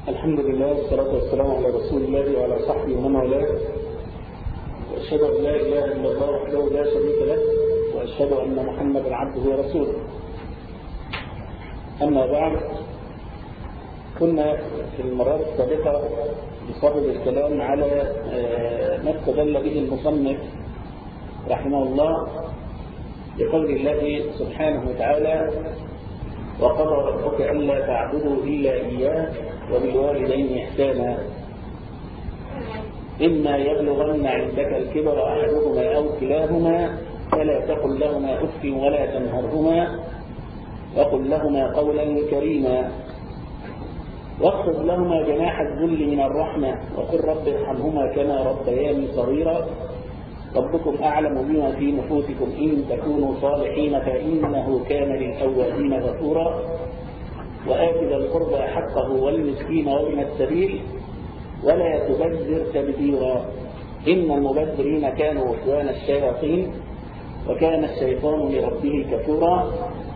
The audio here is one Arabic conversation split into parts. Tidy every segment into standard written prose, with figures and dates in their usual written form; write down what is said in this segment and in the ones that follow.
الحمد لله والصلاة والسلام على رسول الله وعلى صحبه ومن والاه، وأشهد أن لا إله إلا الله وحده لا شريك له، وأشهد أن محمدا عبده ورسوله. أما بعد، كنا في المرات السابقة بصدد الكلام على ما استدل به المصنف رحمه الله بقول الله سبحانه وتعالى: وقضى ربك ألا تعبدوا إلا إياه وبالوالدين إحسانا إما يبلغن عندك الكبر أحدهما أو كلاهما فلا تقل لهما أف ولا تنهرهما وقل لهما قولا كريما واخفض لهما جناح الذل من الرحمة وقل رب ارحمهما كما ربياني صغيرا ربكم أعلم بما في نفوسكم إن تكونوا صالحين فإنه كان للأوابين غفورا وآت ذا القربى حقه والمسكين وابن السبيل ولا تبذر تبذيرا إن المبذرين كانوا إخوان الشياطين وكان الشيطان لربه كفورا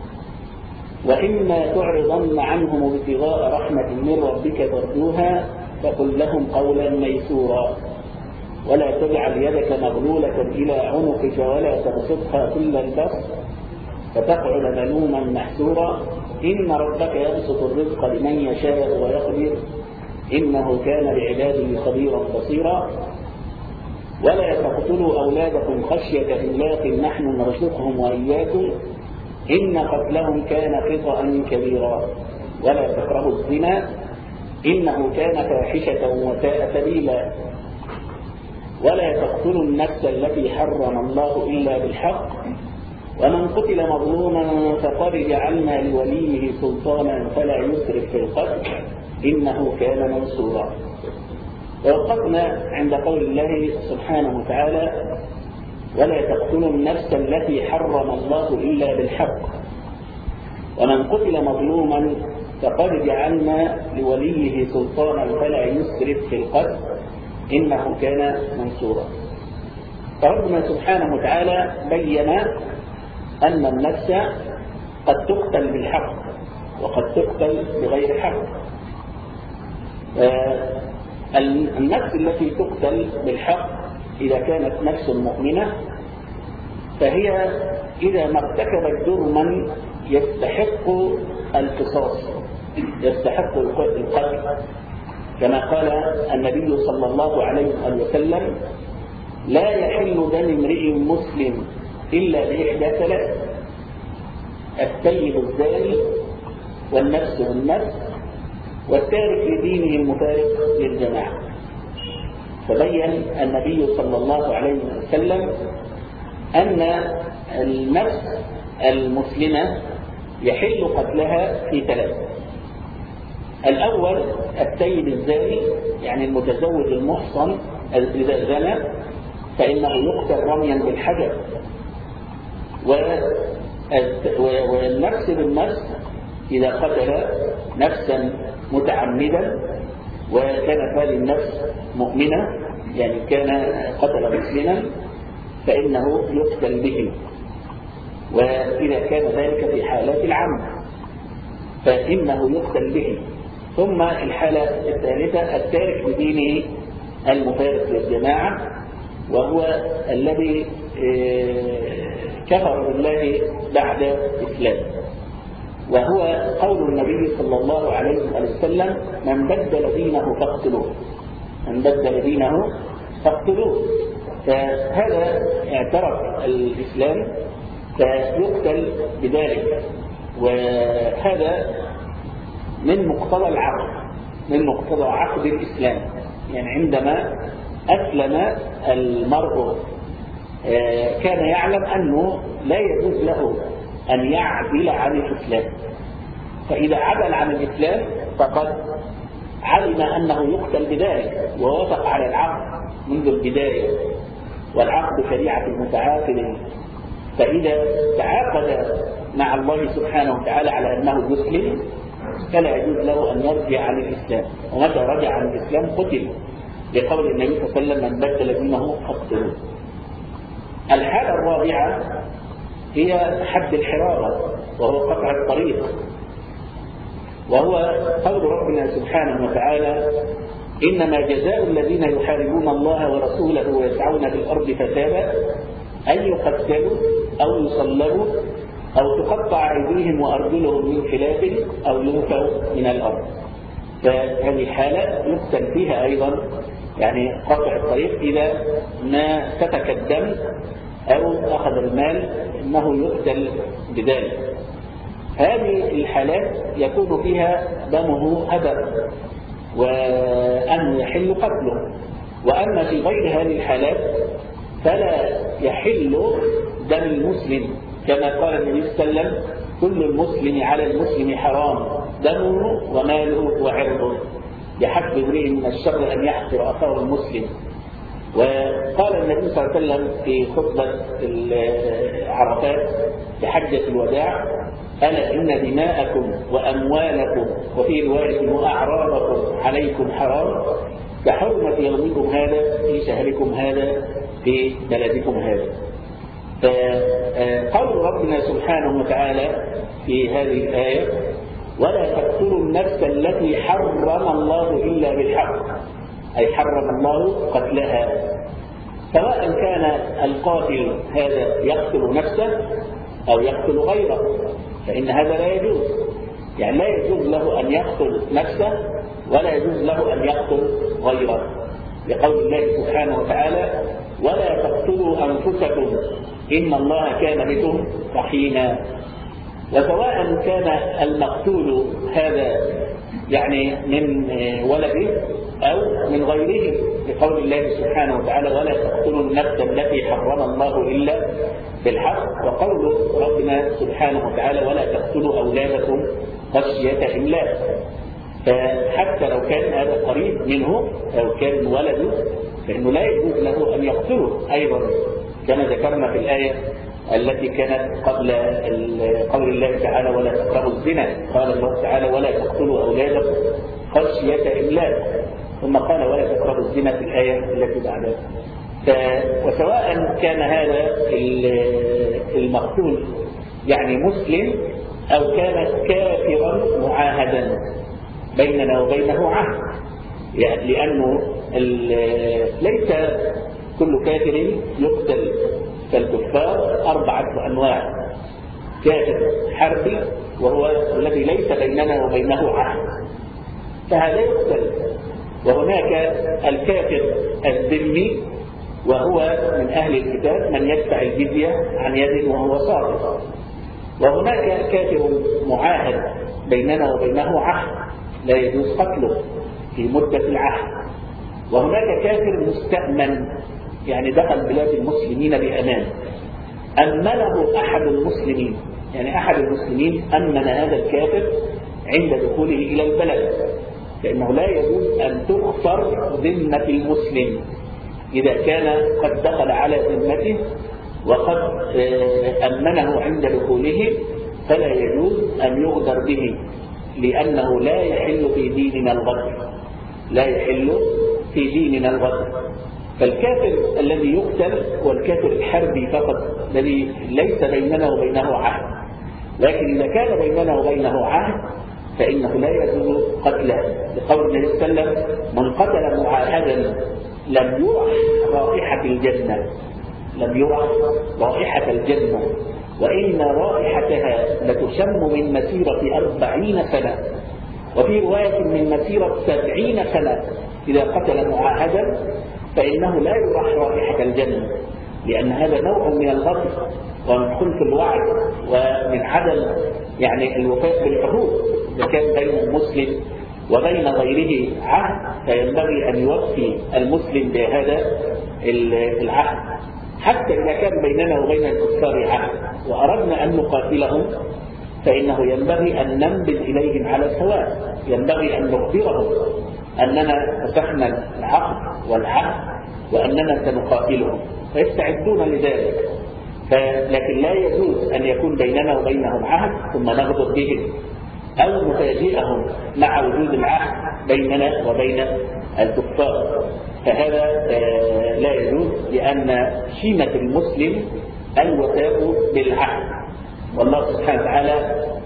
وإما تعرضن عنهم ابتغاء رحمة من ربك ترجوها فقل لهم قولا ميسورا ولا تجعل يدك مغلولة إلى عنقك ولا تبسطها كل البسط فتقعد ملوما محسورا إن ربك يبسط الرزق لمن يشاء ويقدر إنه كان بعباده خبيرا بصيرا ولا تقتلوا أولادكم خشية إملاق نحن نرزقهم وإياكم إن قتلهم كان خطأ كبيرا ولا تكرهوا الزنا إنه كان فاحشة وساء سبيلا ولا تقتلوا النفس التي حرم الله إلا بالحق ومن قتل مظلوما فقد جعلنا لوليه سلطانا فلا يسرف في القتل إنه كان منصورا. ووقفنا عند قول الله سبحانه وتعالى: ولا تقتلوا النفس التي حرم الله إلا بالحق ومن قتل مظلوما فقد جعلنا لوليه سلطانا فلا يسرف في القتل إنه كان منصورا. فربنا سبحانه وتعالى بين أن النفس قد تقتل بالحق وقد تقتل بغير حق. النفس التي تقتل بالحق إذا كانت نفس مؤمنة فهي إذا ما ارتكبت جرما يستحق القصاص يستحق القتل كما قال النبي صلى الله عليه وسلم: لا يحل دم امرئ مسلم إلا بإحدى ثلاث: السيد الزاني والنفس بالنفس والتارك لدينه المفارق للجماعة. فبين النبي صلى الله عليه وسلم أن النفس المسلمة يحل قتلها في ثلاث: الأول السيد الزاني، يعني المتزوج المحصن إذا زنى فإنه يقتل رميا بالحجر. والنفس بالنفس إذا قتل نفسا متعمدا وكانت هذه النفس مؤمنة، يعني كان قتل مسلما، فإنه يقتل به. وإذا كان ذلك في حالات العمد فإنه يقتل به. ثم الحالة الثالثة التارك بدينه المفارق للجماعة، وهو الذي كفر بالله بعد إسلامه، وهو قول النبي صلى الله عليه وسلم: من بدل دينه فاقتلوه، من بدل دينه فاقتلوه. فهذا اعترف الإسلام فيقتل بذلك، وهذا من مقتضى العقد، من مقتضى عقد الإسلام. يعني عندما أسلم المرء كان يعلم أنه لا يجوز له أن يعدل عن الإسلام، فإذا عدل عن الإسلام فقد علم أنه يقتل بذلك ووافق على العقد منذ البداية، والعقد شريعة المتعاقد. فإذا تعاقد مع الله سبحانه وتعالى على أنه مسلم فلا يجوز له أن يرجع عن الإسلام، ومتى رجع عن الإسلام قتل، لقول النبي صلى الله عليه وسلم: من بدل دينه فاقتلوه. الحالة الرابعة هي حد الحرابة، وهو قطع الطريق، وهو قول ربنا سبحانه وتعالى: إنما جزاء الذين يحاربون الله ورسوله ويسعون في الأرض فسادا أن يقتلوا أو يصلبوا أو تقطع أيديهم وأرجلهم من خلاف أو ينفوا من الأرض. فهذه حالة يقتل فيها أيضا، يعني قطع الطريق إذا ما سفك الدم أو أخذ المال إنه يقتل بذلك. هذه الحالات يكون فيها دمه هدر وأنه يحل قتله. وأما في غير هذه الحالات فلا يحل دم المسلم، كما قال النبي صلى الله عليه وسلم: كل المسلم على المسلم حرام دمه وماله وعرضه، بحسب امرئ من الشر أن يحقر أخاه المسلم. وقال النبي صلى الله عليه وسلم في خطبة عرفات في حجة الوداع: ألا إن دماءكم وأموالكم وفي رواية وأعراضكم عليكم حرام كحرمة يومكم هذا في شهركم هذا في بلدكم هذا. فقول ربنا سبحانه وتعالى في هذه الآية: ولا تقتلوا النفس التي حرم الله إلا بالحق، أي حرم الله قتلها، سواء كان القاتل هذا يقتل نفسه أو يقتل غيره، فإن هذا لا يجوز. يعني لا يجوز له أن يقتل نفسه ولا يجوز له أن يقتل غيره، لقول الله سبحانه وتعالى: ولا تقتلوا أنفسكم إن الله كان بكم رحيما. وسواء كان المقتول هذا يعني من ولده أو من غيره، لقول الله سبحانه وتعالى: ولا تقتلوا النفس التي حرم الله إلا بالحق. وقول ربنا سبحانه وتعالى: ولا تقتلوا أولادكم خشية إملاق. فحتى لو كان هذا قريب منه أو كان ولده فإنه لا يجوز له أن يقتله أيضا، كما ذكرنا في الآية التي كانت قبل قول الله تعالى: ولا تقربوا الزنا. قال الله تعالى: ولا تقتلوا أولادكم خشية إملاق، ثم قال: ولا تقربوا الزنا في الآية التي بعدها. وسواء كان هذا المقتول يعني مسلم أو كان كافرا معاهدا بيننا وبينه عهد، يعني لأنه ليس كل كافر يقتل، فالكفار 4 أنواع: كافر حربي وهو الذي ليس بيننا وبينه عهد فهذا يقتل، وهناك الكافر الذمي وهو من أهل الكتاب من يدفع الجزية عن يد وهو صادق، وهناك كافر معاهد بيننا وبينه عهد لا يجوز قتله في مدة العهد، وهناك كافر مستأمن يعني دخل بلاد المسلمين بأمان، أمنه أحد المسلمين، يعني أحد المسلمين أمن هذا الكافر عند دخوله إلى البلد، لأنه لا يجوز أن تخسر ذمة المسلم إذا كان قد دخل على ذمته وقد أمنه عند دخوله، فلا يجوز أن يغدر به، لأنه لا يحل في ديننا الغدر، لا يحل في ديننا الغدر. فالكافر الذي يقتل والكافر الحربي فقط الذي ليس بيننا وبينه عهد، لكن إذا كان بيننا وبينه عهد فإنه لا يجوز قتله، لقول النبي صلى الله عليه وسلم: من قتل معاهدا لم يرح رائحة الجنة، لم يرح رائحة الجنة، وإن رائحتها لتشم من مسيرة 40 سنة، وفي رواية من مسيرة 70 سنة إذا قتل معاهدا، فإنه لا يرح رائحة الجنة، لأن هذا نوع من الغدر ومن خلف الوعد ومن عدم يعني الوفاء بالعهود. إذا كان بين المسلم وبين غيره عهد فينبغي أن يوفي المسلم بهذا العهد، حتى إذا كان بيننا وبين الكفار عهد وأردنا أن نقاتلهم فإنه ينبغي أن ننبذ إليهم على سواء، ينبغي أن نخبرهم أننا فتحنا العقد والعهد وأننا سنقاتلهم فيستعدون لذلك. لكن لا يجوز أن يكون بيننا وبينهم عهد ثم نغدر بهم أو نفاجئهم مع وجود العهد بيننا وبين الكفار، فهذا لا يجوز، لأن شيمة المسلم الوفاء بالعهد. والله سبحانه وتعالى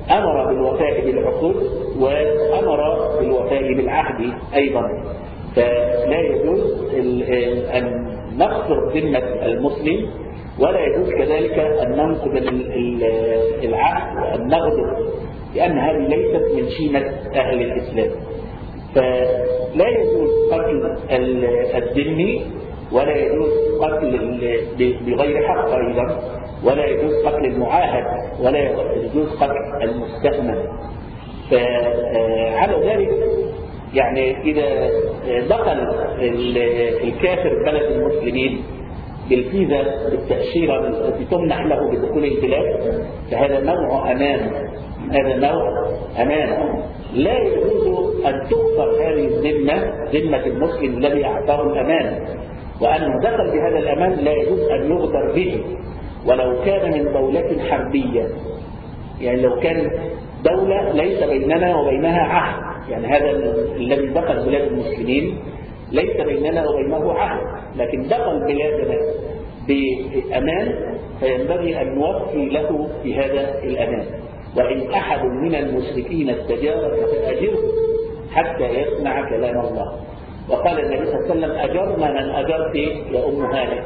أمر بالوفاء بالعقود وأمر بالوفاء بالعهد أيضا. فلا يجوز أن نقصر ذمة المسلم، ولا يجوز كذلك أن ننقض العهد وأن نغدر، لأن هذه ليست من شيمة أهل الإسلام. فلا يجوز قتل الذمي، ولا يجوز قتل بغير حق أيضا، ولا يجوز قتل المعاهد، ولا يجوز قتل المستأمن. فعلى ذلك يعني إذا دخل الكافر بلد المسلمين بالفيزا بالتأشيرة التي تمنح له بدخول البلاد، فهذا نوع أمان، هذا نوع أمان. لا يجوز أن تكسر هذه الذمة، ذمة المسلم الذي أعطاه الأمان، وأنه دخل بهذا الأمان لا يجوز أن يغدر به، ولو كان من دولة حربية. يعني لو كان دولة ليس بيننا وبينها عهد، يعني هذا الذي دخل بلاد المسلمين ليس بيننا وبينه عهد، لكن دخل بلادنا بأمان، فينبغي أن نوفي له في هذا الأمان. وإن أحد من المشركين استجارك فأجره حتى يسمع كلام الله. وقال النبي صلى الله عليه وسلم: أجرنا من أجرت يا أم هانئ.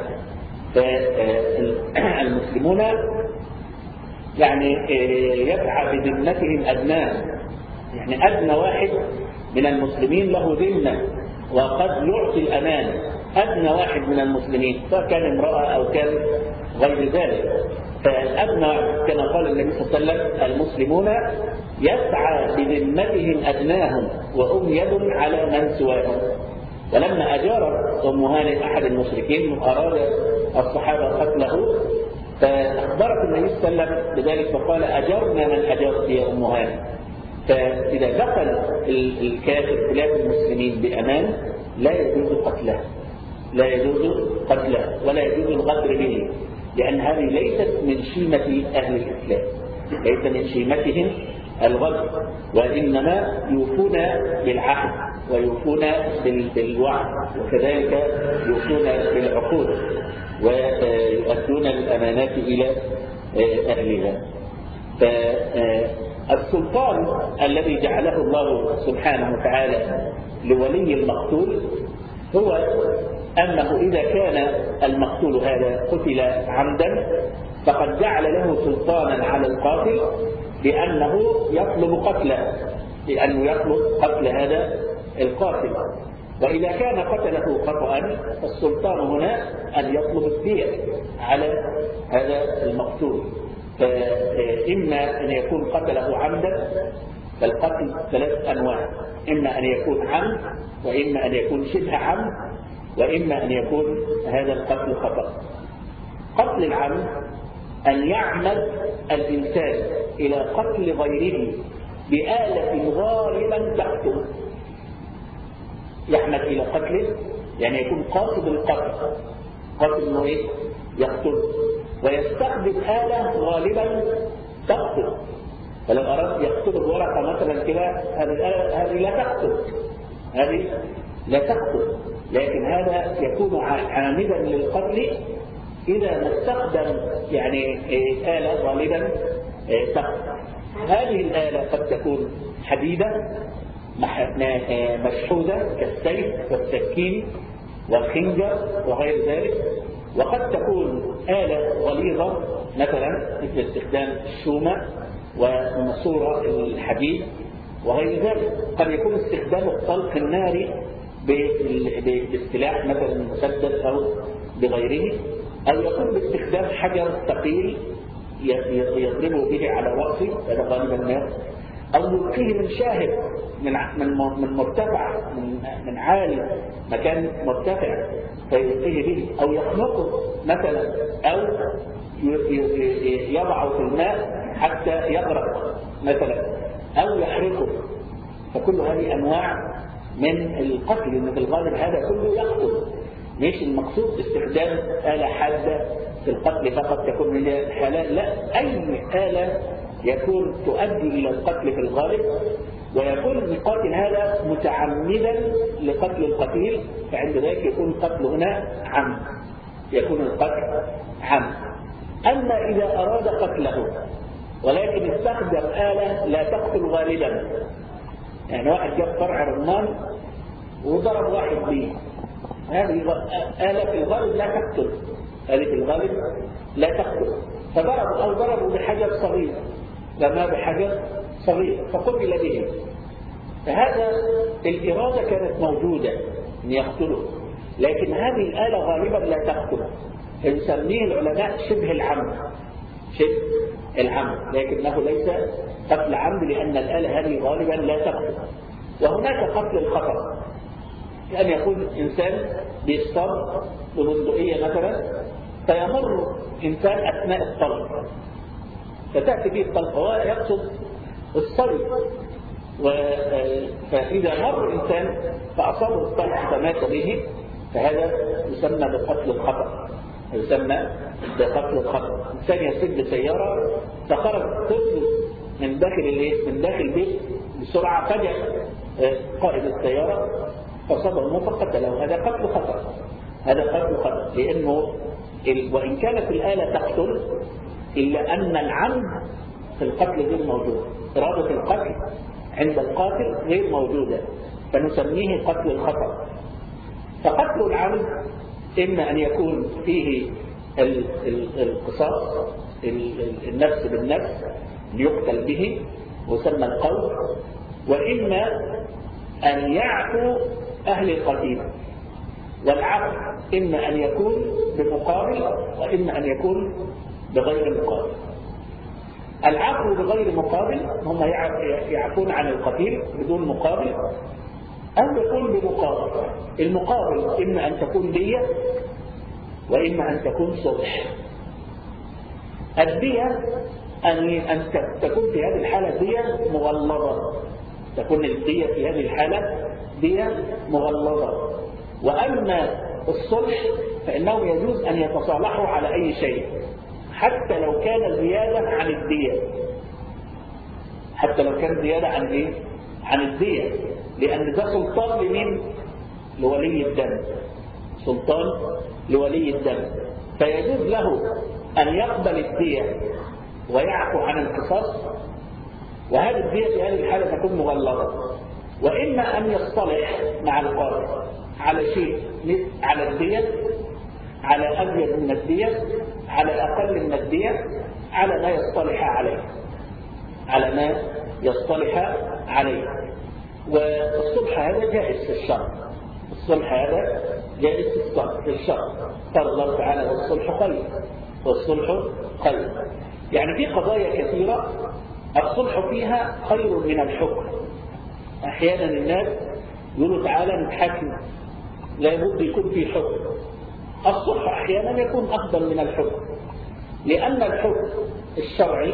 فالمسلمون يعني يسعى بذمتهم أدناه، يعني أدنى واحد من المسلمين له ذمة وقد يعطي الأمان، أدنى واحد من المسلمين سواء كان امرأة أو كان غير ذلك. فالأدنى كما قال النبي صلى الله عليه وسلم: المسلمون يسعى بذمتهم أدناهم وهم يد على من سواهم. ولما أجار أم هانئ أحد المشركين أراد الصحابة قتله، فأخبرت النبي صلى الله عليه وسلم بذلك فقال: أجرنا من أجرت يا أم هانئ. فإذا دخل الكافر بلاد المسلمين بأمان لا يجوز قتله، لا يجوز قتله ولا يجوز الغدر به، لأن هذه ليست من شيمة أهل الإسلام، ليس من شيمتهم الغدر، وإنما يوفون بالعهد ويوفون بالوعد، وكذلك يوفون بالعقود ويؤدون الأمانات إلى أهلها. فالسلطان الذي جعله الله سبحانه وتعالى لولي المقتول هو أنه إذا كان المقتول هذا قتل عمدا فقد جعل له سلطانا على القاتل بأنه يطلب قتله، لأنه يطلب قتل هذا القاتل. وإذا كان قتله خطأ فالسلطان هنا أن يطلب الدية على هذا المقتول. فإما أن يكون قتله عمدا، فالقتل 3 أنواع: إما أن يكون عمد، وإما أن يكون شبه عمد، وإما أن يكون هذا القتل خطأ. قتل العمد أن يعمد الإنسان إلى قتل غيره بآلة غالبا تقتل، يعمد إلى قتله يعني يكون قاصد القتل، قاصد إنه إيه؟ يقتل، ويستخدم آلة غالبا تقتل. فلو أراد يقتل بورقة مثلا كده، هذه لا تقتل، هذه لا تقتل، لكن هذا يكون عامدا للقتل إذا ما استخدم يعني آلة غالبا تقتل. هذه الآلة قد تكون حديدة مشحوذة كالسيف والسكين والخنجر وغير ذلك، وقد تكون آلة غليظة مثلا مثل استخدام الشومة وماسورة الحديد وغير ذلك. قد يكون استخدام الطلق الناري باستلاح مثلا مسدس أو بغيره، أو يكون باستخدام حجر ثقيل يضربه به على رأسه، هذا غالبا الناس، أو يلقيه من شاهد من مرتفع، من عالي مكان مرتفع فيلقيه به، أو يخنقه مثلا، أو يضعه في الماء حتى يغرق مثلا، أو يحرقه. فكل هذه أنواع من القتل، إن في الغالب هذا كله يقتل، مش المقصود باستخدام آلة حادة في القتل فقط تكون من الحلال، لا، أي آلة يكون تؤدي إلى القتل في الغالب، ويكون القاتل هذا متعمدا لقتل القتيل، فعند ذلك يكون القتل هنا عمد، يكون القتل عمد. أما إذا أراد قتله ولكن استخدم آلة لا تقتل غالبا. يعني واحد جاب فرع رمان وضرب واحد به، هذه آلة في الغالب لا تقتل، آلة في الغالب لا تقتل، فضربوا أو ضربوا بحجر صغير، رماه بحجر صغير فقتل به. فهذا الإرادة كانت موجودة أن يقتله، لكن هذه الآلة غالبا لا تقتل، فيسميه العلماء شبه العمد، شبه العمد، لكنه ليس قتل عمد لأن الآلة هذه غالبا لا تقتل. وهناك قتل الخطأ، كأن يكون إنسان بيصطاد ببندقية مثلا فيمر إنسان أثناء الطلق فتأتي به الطلق، هو يقصد الصيد، فإذا مر إنسان فأصابه الطلق فمات به، فهذا يسمى بقتل الخطأ، يسمى بقتل الخطأ. إنسان يسد سيارة فخرج طفل من داخل البيت بسرعة، فجأة قائد السيارة فصبه فقتله، هذا قتل خطأ، هذا قتل خطأ، لأنه وإن كانت الآلة تقتل إلا أن العمد في القتل غير موجود، إرادة القتل عند القاتل غير موجودة، فنسميه قتل الخطأ. فقتل العمد إما أن يكون فيه القصاص، النفس بالنفس يقتل به ويسمى القول، وإما أن يعفو أهل القتيل، والعفو إما أن يكون بمقابل وإما أن يكون بغير مقابل. العفو بغير مقابل هم يعفون عن القتيل بدون مقابل، أو يكون بمقابل. المقابل إما أن تكون دية وإما أن تكون صلح. الدية أن تكون في هذه الحالة دية مغلظة، تكون الدية في هذه الحالة دية مغلظة. وأما الصلح فإنه يجوز أن يتصالحوا على أي شيء حتى لو كان زيادة عن الدية، حتى لو كان زيادة عن إيه؟ عن الدية، لأن ده سلطان لمين؟ لولي الدم، سلطان لولي الدم، فيجوز له أن يقبل الدية ويعفو عن القصاص، وهذه الدية في هذه الحالة تكون مغلظة. وإما أن يصطلح مع القاضي على شيء على الدية، على أزيد من الدية، على أقل من الدية، على ما يصطلح عليه، على ما يصطلح عليه. والصلح هذا جائز في الشرع، الصلح هذا جائز في الشرع، قال الله تعالى والصلح خير، والصلح خير. يعني في قضايا كثيرة الصلح فيها خير من الحكم. أحيانا الناس يقولوا تعالى نتحاكم، لا بد يكون في حكم. الصلح أحيانا يكون أفضل من الحكم، لأن الحكم الشرعي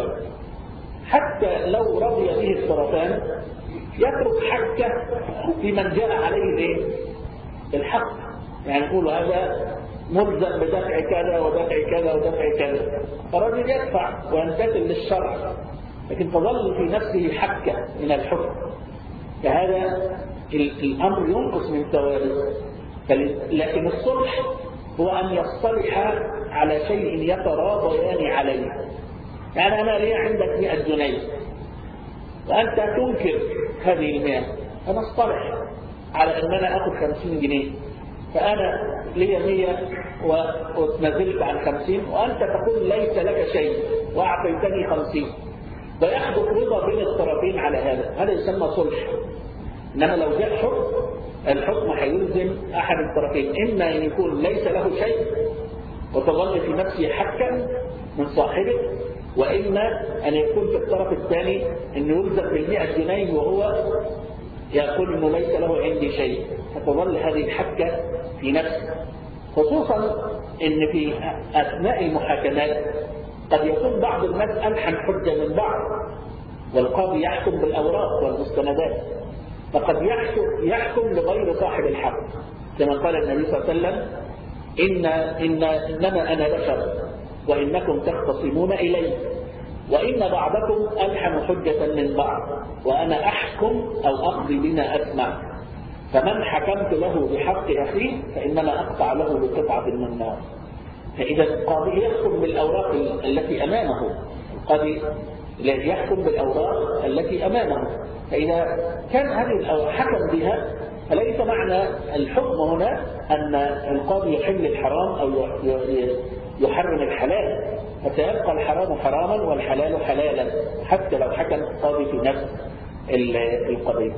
حتى لو رضي به الطرفان يترك حكة في من جاء عليه الحق، يعني يقول هذا ملزم بدفع كذا ودفع كذا ودفع كذا، فالرجل يدفع ويمتثل للشرع، لكن تظل في نفسه حكة من الحكم، فهذا الأمر ينقص من ثوابه. لكن الصلح هو أن يصطلح على شيء يتراضيان عليه. يعني أنا لي عندك 100 جنيه وأنت تنكر هذه ال100، أنا أصطلح على أن أنا أخذ 50 جنيه، فأنا لي 100 وتنزلت عن 50 وأنت تقول ليس لك شيء وأعطيتني 50، فيحدث رضا بين الطرفين على هذا يسمى صلح. إنما لو جاء حكم، الحكم هيلزم أحد الطرفين، إما أن يكون ليس له شيء وتظل في نفسه حكا من صاحبه، وإما أن يكون في الطرف الثاني أنه يلزم بال100 جنيه وهو يقول أنه ليس له عندي شيء، فتظل هذه الحكة في نفسه. خصوصا أن في أثناء المحاكمات قد يكون بعض الناس ألحن حجة من بعض، والقاضي يحكم بالأوراق والمستندات، فقد يحكم لغير صاحب الحق، كما قال النبي صلى الله عليه وسلم إنما أنا بشر وإنكم تختصمون إلي، وإن بعضكم ألحن حجة من بعض، وأنا أحكم أو أقضي بما أسمع، فمن حكمت له بحق أخيه فإنما أقطع له بقطعة من النار. فإذا القاضي يحكم بالأوراق التي أمامه، القاضي يحكم بالأوراق التي أمامه. فإذا كان هذه الأوراق حكم بها فليس معنى الحكم هنا أن القاضي يحل الحرام أو يحرم الحلال، فسيبقى الحرام حراما والحلال حلالا حتى لو حكم القاضي في نفس القضية.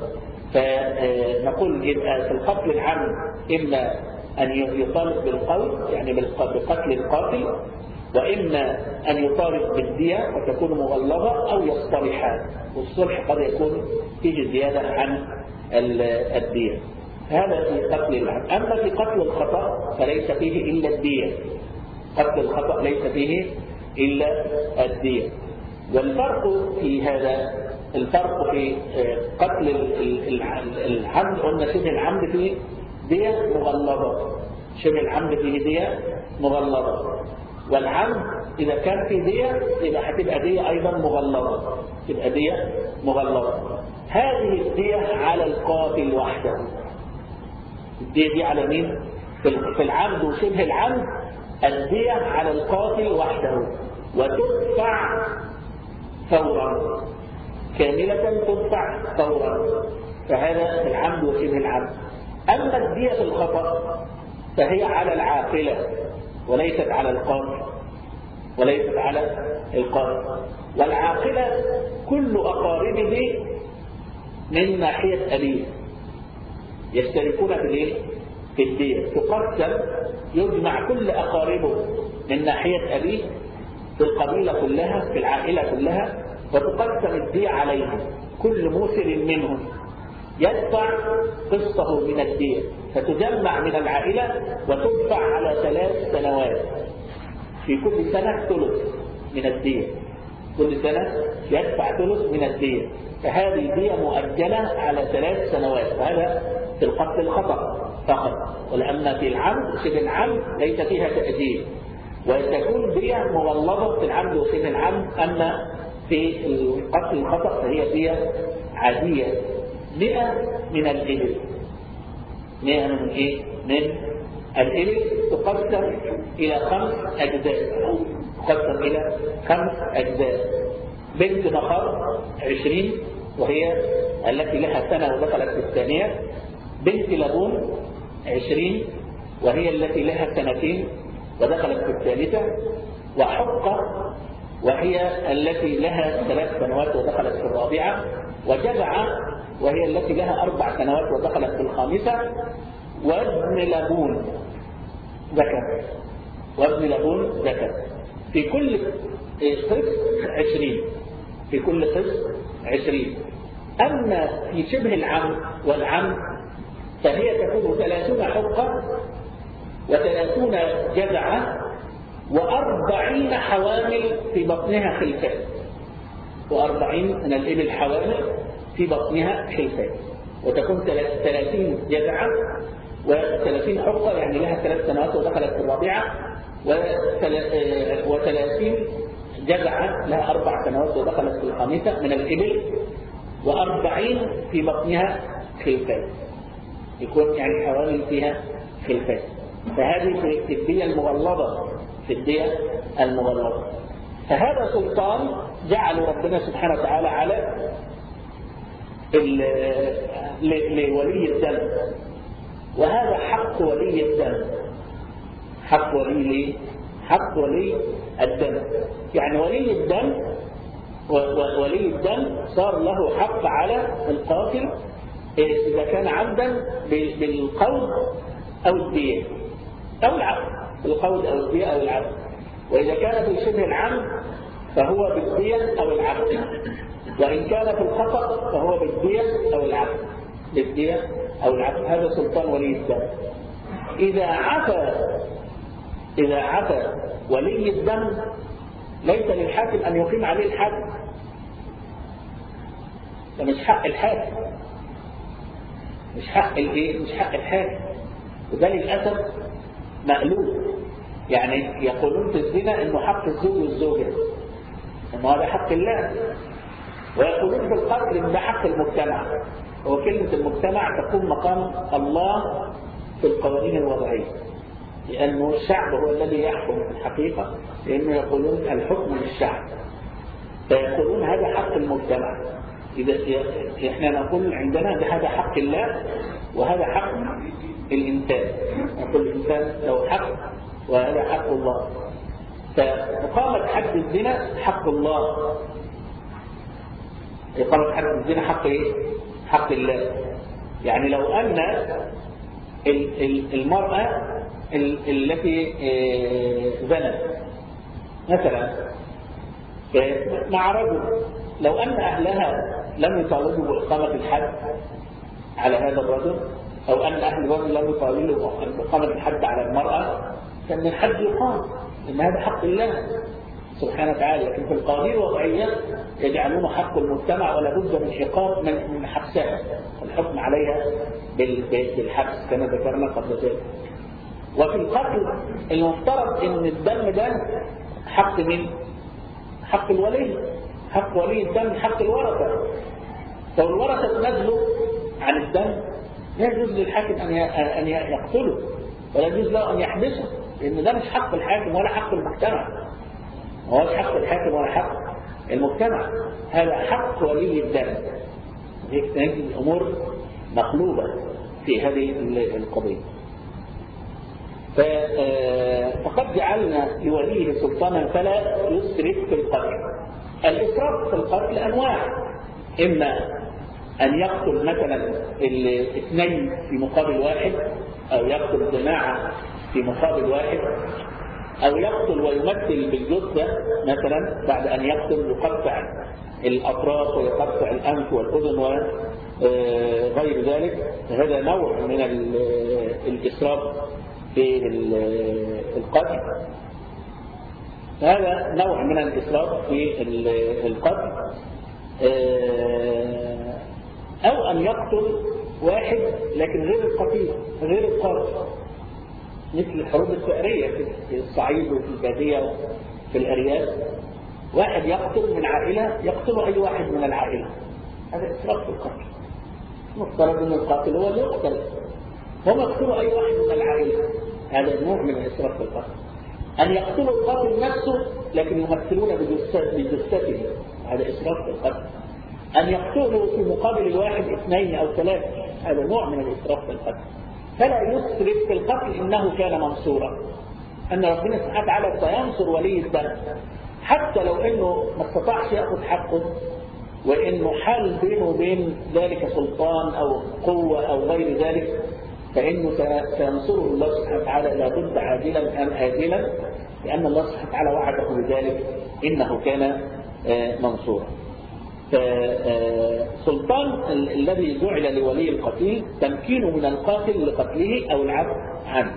فنقول في القتل العام إما أن يطالب بالقول يعني بقتل القاتل، وإما أن يطالب بالدية وتكون مغلظة أو يصطلحان، والصلح قد يكون فيه زيادة عن الدية. هذا في قتل العام. أما في قتل الخطأ فليس فيه إلا الدية. قتل الخطأ ليس فيه إلا الدية. والفرق في هذا الفرق في قتل العمد، قلنا شبه العمد فيه دية مغلظة، شبه العمد فيه دية مغلظة، والعمد إذا كان فيه دية يبقى هتبقى دية أيضا مغلظة، تبقى دية مغلظة. هذه الدية على القاتل وحده. الدية دي على مين؟ في العمد وشبه العمد الدية على القاتل وحده، وتدفع فورا كاملة، تدفع فورا. فهذا في العمد وشبه العمد. أما الدية في الخطأ فهي على العاقلة وليست على القاتل، وليست على القاتل. والعاقلة كل أقاربه من ناحية أبيه يشتركون في الدية، تقسم، يجمع كل أقاربه من ناحية أبيه في القبيلة كلها، في العائلة كلها، وتقسم الدية عليهم. كل موسر منهم يدفع قسطه من الدية، فتجمع من العائلة وتدفع على 3 سنوات. في كل سنة ثلث من الدية، كل سنة يدفع ثلث من الدية. فهذه دية مؤجلة على 3 سنوات، وهذا في القتل الخطأ فقط. ولأما في العمد وشبه العمد ليس فيها تأجيل، وتكون دية مغلظة في العمد وشبه العمد. أما في القتل الخطأ فهي دية عادية 100 من الإبل. 100 من إيه؟ من الإبل، تقسم إلى 5 أجزاء، تقسم إلى 5 أجزاء. بنت مخاض 20 وهي التي لها سنة ودخلت في الثانية. بنت لبون 20 وهي التي لها 2 سنين ودخلت في الثالثة. وحقة وهي التي لها 3 سنوات ودخلت في الرابعة. وجذعة وهي التي لها 4 سنوات ودخلت في الخامسة. وابن لبون ذكر، وابن لبون ذكر. في كل قسم 20، في كل قسم 20. أما في شبه العمد والعمد فهي تكون 30 حقة و30 جذعة و40 حوامل في بطنها خلفات، و40 من الإبل حوامل في بطنها خلفات، وتكون 30 جذعة و30 حقة، يعني لها 3 سنوات ودخلت في الرابعة، و30 جذعة لها 4 سنوات ودخلت في الخامسة من الإبل، و40 في بطنها خلفات، يكون يعني حوامل فيها خلفات. فهذه في الدية المغلظة، في الدية المغلظة. فهذا سلطان جعل ربنا سبحانه وتعالى على لولي الدم، وهذا حق ولي الدم، حق ولي الدم. يعني ولي الدم صار له حق على القاتل إذا كان عمدا بالقول أو الدية أو العفو، بالقول أو الدية أو العفو. وإذا كان في شبه العمد فهو بالدية أو العفو، وإن كان في الخطأ فهو بالدية أو العفو، بالدية أو العفو. هذا سلطان ولي الدم. إذا عفى ولي الدم ليس للحاكم أن يقيم عليه الحد، ده مش حق الحاكم، مش حق الحاكم. وده للأسف مقلوب. يعني يقولون في الزنا إنه حق الزوج والزوجة، إنه هذا حق الله، ويقولون في القتل إن ده حق المجتمع. وكلمة المجتمع تقوم مقام الله في القوانين الوضعية، لأنه الشعب هو الذي يحكم في الحقيقة، لأنه يقولون الحكم للشعب. فيقولون هذا حق المجتمع. إذا إحنا نقول عندنا هذا حق الله وهذا حق الإنسان، نقول الإنسان له حق وهذا حق الله. فإقامة حد الزنا حق الله، إقامة حد الزنا حق إيه؟ حق الله. يعني لو أن المرأة التي زنت مثلا مع رجل، لو أن أهلها لم يطالبوا بإقامة الحد على هذا الرجل، أو أن أهل الرجل لم يطالبوا بإقامة الحد على المرأة، فإن الحد يقام، إن هذا حق الله سبحانه وتعالى. لكن في القوانين الوضعية يجعلون حق المجتمع ولا بد من عقاب من حبسها، الحكم عليها بالحبس كما ذكرنا قبل ذلك. وفي القتل المفترض ان الدم ده حق من حق الولي، حق ولي الدم، حق الورثة. لو الورثة تنازلوا عن الدم لا يجوز للحاكم ان يقتله، ولا يجوز له ان يحبسه، لان ده مش حق الحاكم ولا حق المجتمع، هو مش حق الحاكم ولا حق المجتمع، هذا حق ولي الدم. هيك تجد الامور مقلوبة في هذه القضية. فقد جعلنا لوليه سلطانا فلا يسرف في القتل. الإسراف في القتل أنواع، إما أن يقتل مثلا الاثنين في مقابل واحد، أو يقتل جماعة في مقابل واحد، أو يقتل ويمثل بالجثة مثلا بعد أن يقتل يقطع الأطراف ويقطع الأنف والأذن وغير ذلك. هذا نوع من الإسراف في القتل، هذا نوع من الإسراف في القتل. أو أن يقتل واحد لكن غير القتيل، غير القاتل، مثل الحروب الثأرية في الصعيد وفي البادية وفي الأرياف، واحد يقتل من عائلة يقتل أي واحد من العائلة، هذا إسراف في القتل. مفترض أن القاتل هو اللي يقتل، هم يقتلوا أي واحد من العائلة، هذا نوع من الإسراف في القتل. أن يقتلوا القاتل نفسه لكن يمثلون بجثته، هذا إسراف في القتل. أن يقتلوا في مقابل الواحد اثنين أو ثلاثة، هذا نوع من الإسراف في القتل. فلا يسرف في القتل إنه كان منصورا، أن ربنا سبحانه وتعالى سينصر ولي الدم حتى لو أنه ما استطاعش يأخذ حقه، وأنه حال بينه وبين ذلك سلطان أو قوة أو غير ذلك، فإنه سينصره الله سبحانه وتعالى لابد عاجلا أم آجلا، لأن الله سبحانه وتعالى وعده بذلك إنه كان منصورا. فسلطان الذي جعل لولي القتيل تمكينه من القاتل لقتله أو العفو عنه.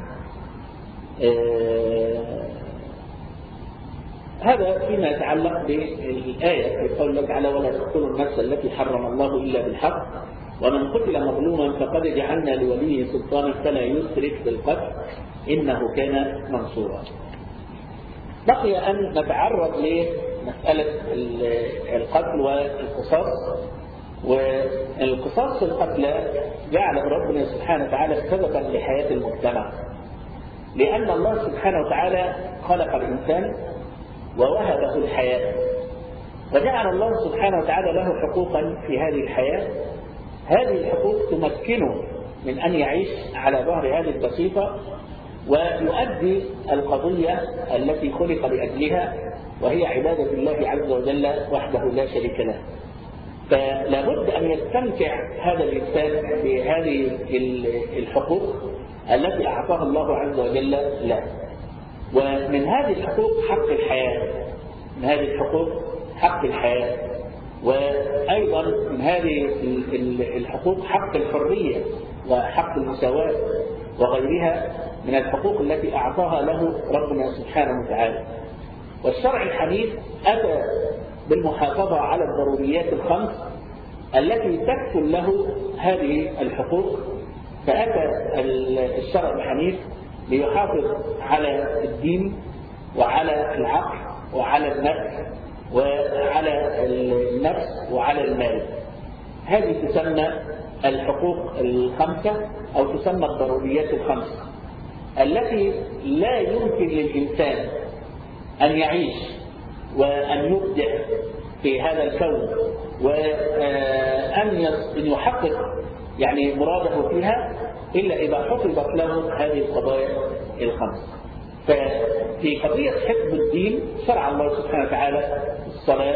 هذا فيما يتعلق بالآية في قول الله تعالى: ولا تقتلوا النفس التي حرم الله إلا بالحق ومن قتل مظلوما فقد جعلنا لوليه سلطانا فلا يسرف في القتل إنه كان منصورا. بقي أن نتعرض لمسألة القتل والقصاص. والقصاص في القتل جعله ربنا سبحانه وتعالى سببا لحياة المجتمع، لأن الله سبحانه وتعالى خلق الإنسان ووهبه الحياة، وجعل الله سبحانه وتعالى له حقوقا في هذه الحياة. هذه الحقوق تمكنه من أن يعيش على ظهر هذه البسيطة ويؤدي القضية التي خلق لأجلها، وهي عبادة الله عز وجل وحده لا شريك له. فلا بد أن يستمتع هذا الإنسان بهذه الحقوق التي أعطاها الله عز وجل له. ومن هذه الحقوق حق الحياة، من هذه الحقوق حق الحياة، وأيضا من هذه الحقوق حق الحرية وحق المساواة وغيرها من الحقوق التي أعطاها له ربنا سبحانه وتعالى. والشرع الحنيف أتى بالمحافظة على الضروريات الخمس التي تكفل له هذه الحقوق. فأتى الشرع الحنيف ليحافظ على الدين وعلى العقل وعلى النفس وعلى النفس وعلى المال. هذه تسمى الحقوق الخمسة أو تسمى الضروريات الخمسة التي لا يمكن للإنسان أن يعيش وأن يبدع في هذا الكون وأن يحقق يعني مراده فيها إلا إذا حفظت له هذه القضايا الخمس. ففي قضية حفظ الدين شرع الله سبحانه وتعالى الصلاة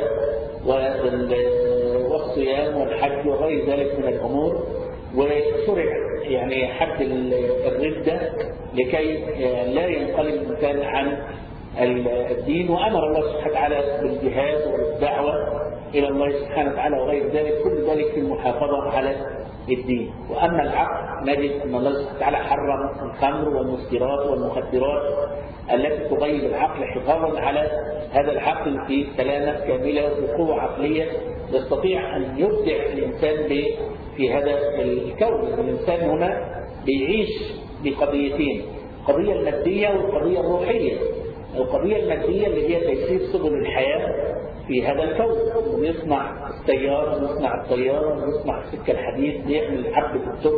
والصيام والحج وغير ذلك من الأمور، وشرع يعني حد الردة لكي لا ينقلب الإنسان عن الدين، وأمر الله سبحانه وتعالى بالجهاد والدعوة إلى الله سبحانه وتعالى وغير ذلك، كل ذلك في المحافظة على الدين. وأما العقل نجد أن الله سبحانه وتعالى حرم الخمر والمسكرات والمخدرات التي تغيب العقل حفاظا على هذا العقل في سلامة كاملة وقوة عقلية يستطيع أن يبدع الإنسان في هذا الكون. الإنسان هنا بيعيش بقضيتين، القضية المادية والقضية الروحية. القضية المادية اللي هي تيسير سبل الحياة في هذا الكون، بيصنع السيارة، بيصنع الطيارة، بيصنع السكة الحديد، بيعمل حبة الطب،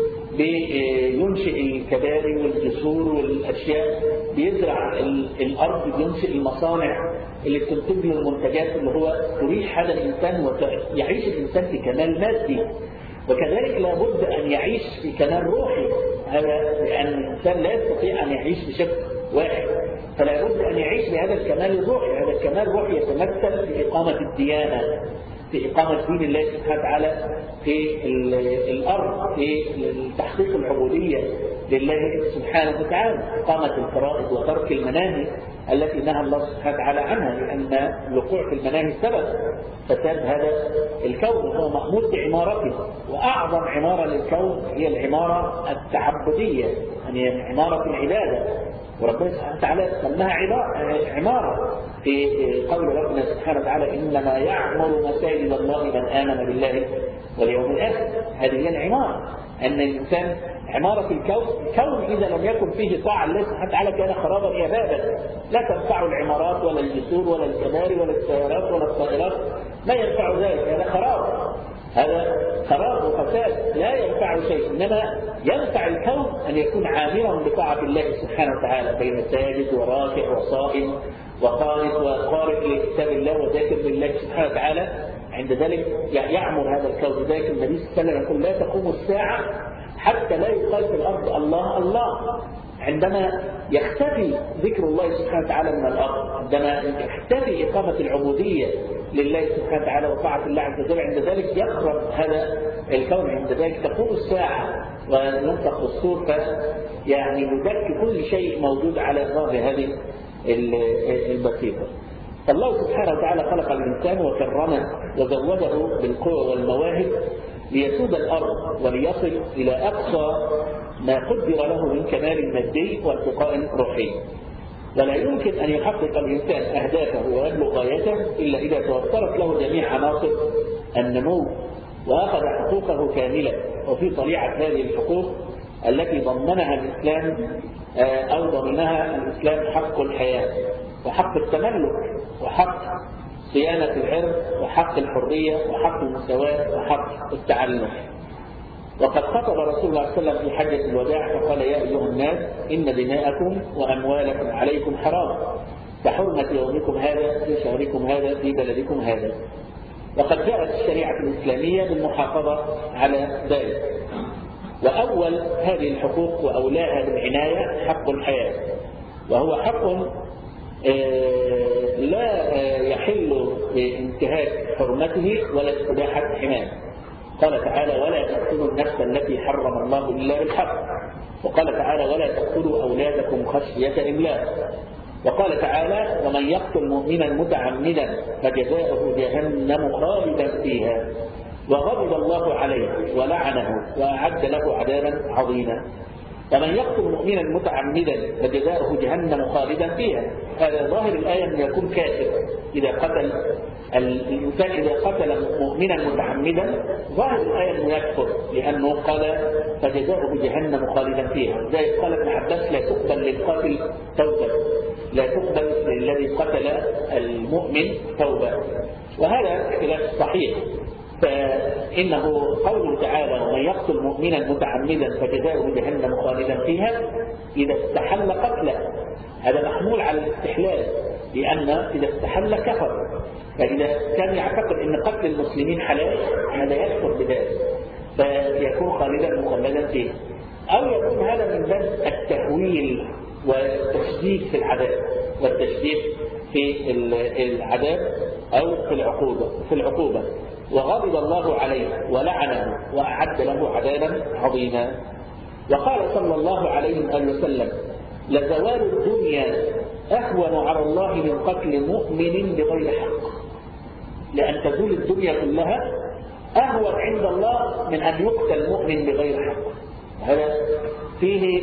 بينشئ الكباري والجسور والأشياء، بيزرع الأرض، بينشئ المصانع اللي بتنتج له المنتجات اللي هو تريح هذا الإنسان ويعيش الإنسان في كمال مادي. وكذلك لابد أن يعيش في كمال روحي، هذا لأن الإنسان لا يستطيع أن يعيش بشكل واحد، فلا بد أن يعيش بهذا الكمال الروحي. هذا الكمال الروحي يتمثل في إقامة الديانة، في إقامة دين الله سبحانه وتعالى في الأرض، في تحقيق العبودية لله سبحانه وتعالى، إقامة الفرائض وترك المناهي التي نهى الله سبحانه وتعالى عنها، لأن الوقوع في المناهي سبب فساد هذا الكون وهو مأمور بعمارته. وأعظم عمارة للكون هي العمارة التعبدية، يعني عمارة العبادة، وربنا سبحانه وتعالى سماها عمارة في قول ربنا سبحانه وتعالى إنما يعمر مساجد الله من آمن بالله واليوم الآخر. هذه هي العمارة، أن الإنسان عمارة الكون إذا لم يكن فيه طاعة الله سبحانه وتعالى كان خرابا يبابا، لا تنفع العمارات ولا الجسور ولا الكباري ولا السيارات ولا الطائرات، ما ينفع ذلك، هذا خراب، هذا خراب وفساد لا ينفع شيء. إنما ينفع الكون أن يكون عامرا بطاعة الله سبحانه وتعالى، بين ساجد وراكع وصائم وقانت وقارئ لكتاب الله وذاكر لله سبحانه وتعالى، عند ذلك يعمر هذا الكون. ذلك النبي صلى الله عليه وسلم يقول لا تقوم الساعة حتى لا يقال في الأرض الله الله. عندما يختفي ذكر الله سبحانه وتعالى من الأرض، عندما يختفي إقامة العبودية لله سبحانه وتعالى وطاعة الله عز وجل، عند ذلك يخرب هذا الكون. عند ذلك تقوم الساعة وينفخ الصور، يعني يدك كل شيء موجود على ظهر هذه البسيطة. فالله سبحانه وتعالى خلق الإنسان وكرمه وزوده بالقوة والمواهب ليسود الأرض وليصل إلى أقصى ما قدر له من كمال مادي وارتقاء روحي. ولا يمكن أن يحقق الإنسان أهدافه ويبلغ غايته إلا إذا توفرت له جميع عناصر النمو وأخذ حقوقه كاملة. وفي طليعة هذه الحقوق التي ضمنها الإسلام أو ضمنها الإسلام حق الحياة وحق التملك وحق صيانة العرض وحق الحرية وحق المساواة وحق التعلم. وقد خطب رسول الله صلى الله عليه وسلم في حجة الوداع فقال يا أيها الناس إن دماءكم وأموالكم عليكم حرام كحرمة يومكم هذا في شهركم هذا في بلدكم هذا. وقد جاءت الشريعة الإسلامية بالمحافظة على ذلك. وأول هذه الحقوق وأولاها بالعناية حق الحياة، وهو حق لا يحل بانتهاك حرمته ولا استباحة حماه. قال تعالى ولا تقتلوا النفس التي حرم الله إلا بالحق، وقال تعالى ولا تقتلوا أولادكم خشية إملاق، وقال تعالى ومن يقتل مؤمنا متعمدا فجزاؤه جهنم خالدا فيها وغضب الله عليه ولعنه وأعد له عذابا عظيما. ومن يقتل مؤمنا متعمدا فجزاؤه جهنم خالدا فيها. هذا ظاهر الآية أن يكون كافر إذا قتل الإنسان، إذا قتل مؤمنا متعمدا ظاهر الآية أنه يكفر، لأنه قال فجزاؤه جهنم خالدا فيها. لذلك قال ابن عباس لا تقبل للقاتل توبة، لا تقبل للذي قتل المؤمن توبة. وهذا خلاف صحيح، فإنه قوله تعالى ومن يقتل مؤمنا متعمدا فجزاؤه جهنم خالدا فيها إذا استحل قتله، هذا محمول على الاستحلال، لأن إذا استحل كفر، فإذا كان يعتقد أن قتل المسلمين حلال هذا يكفر بذلك فيكون خالدا مخلدا فيه، أو يكون هذا من باب التهويل والتشديد في العذاب أو في العقوبة وغضب الله عليه ولعنه وأعد له عذابا عظيما. وقال صلى الله عليه وسلم: لزوال الدنيا أهون على الله من قتل مؤمن بغير حق. لأن تزول الدنيا كلها أهون عند الله من أن يقتل مؤمن بغير حق. هذا فيه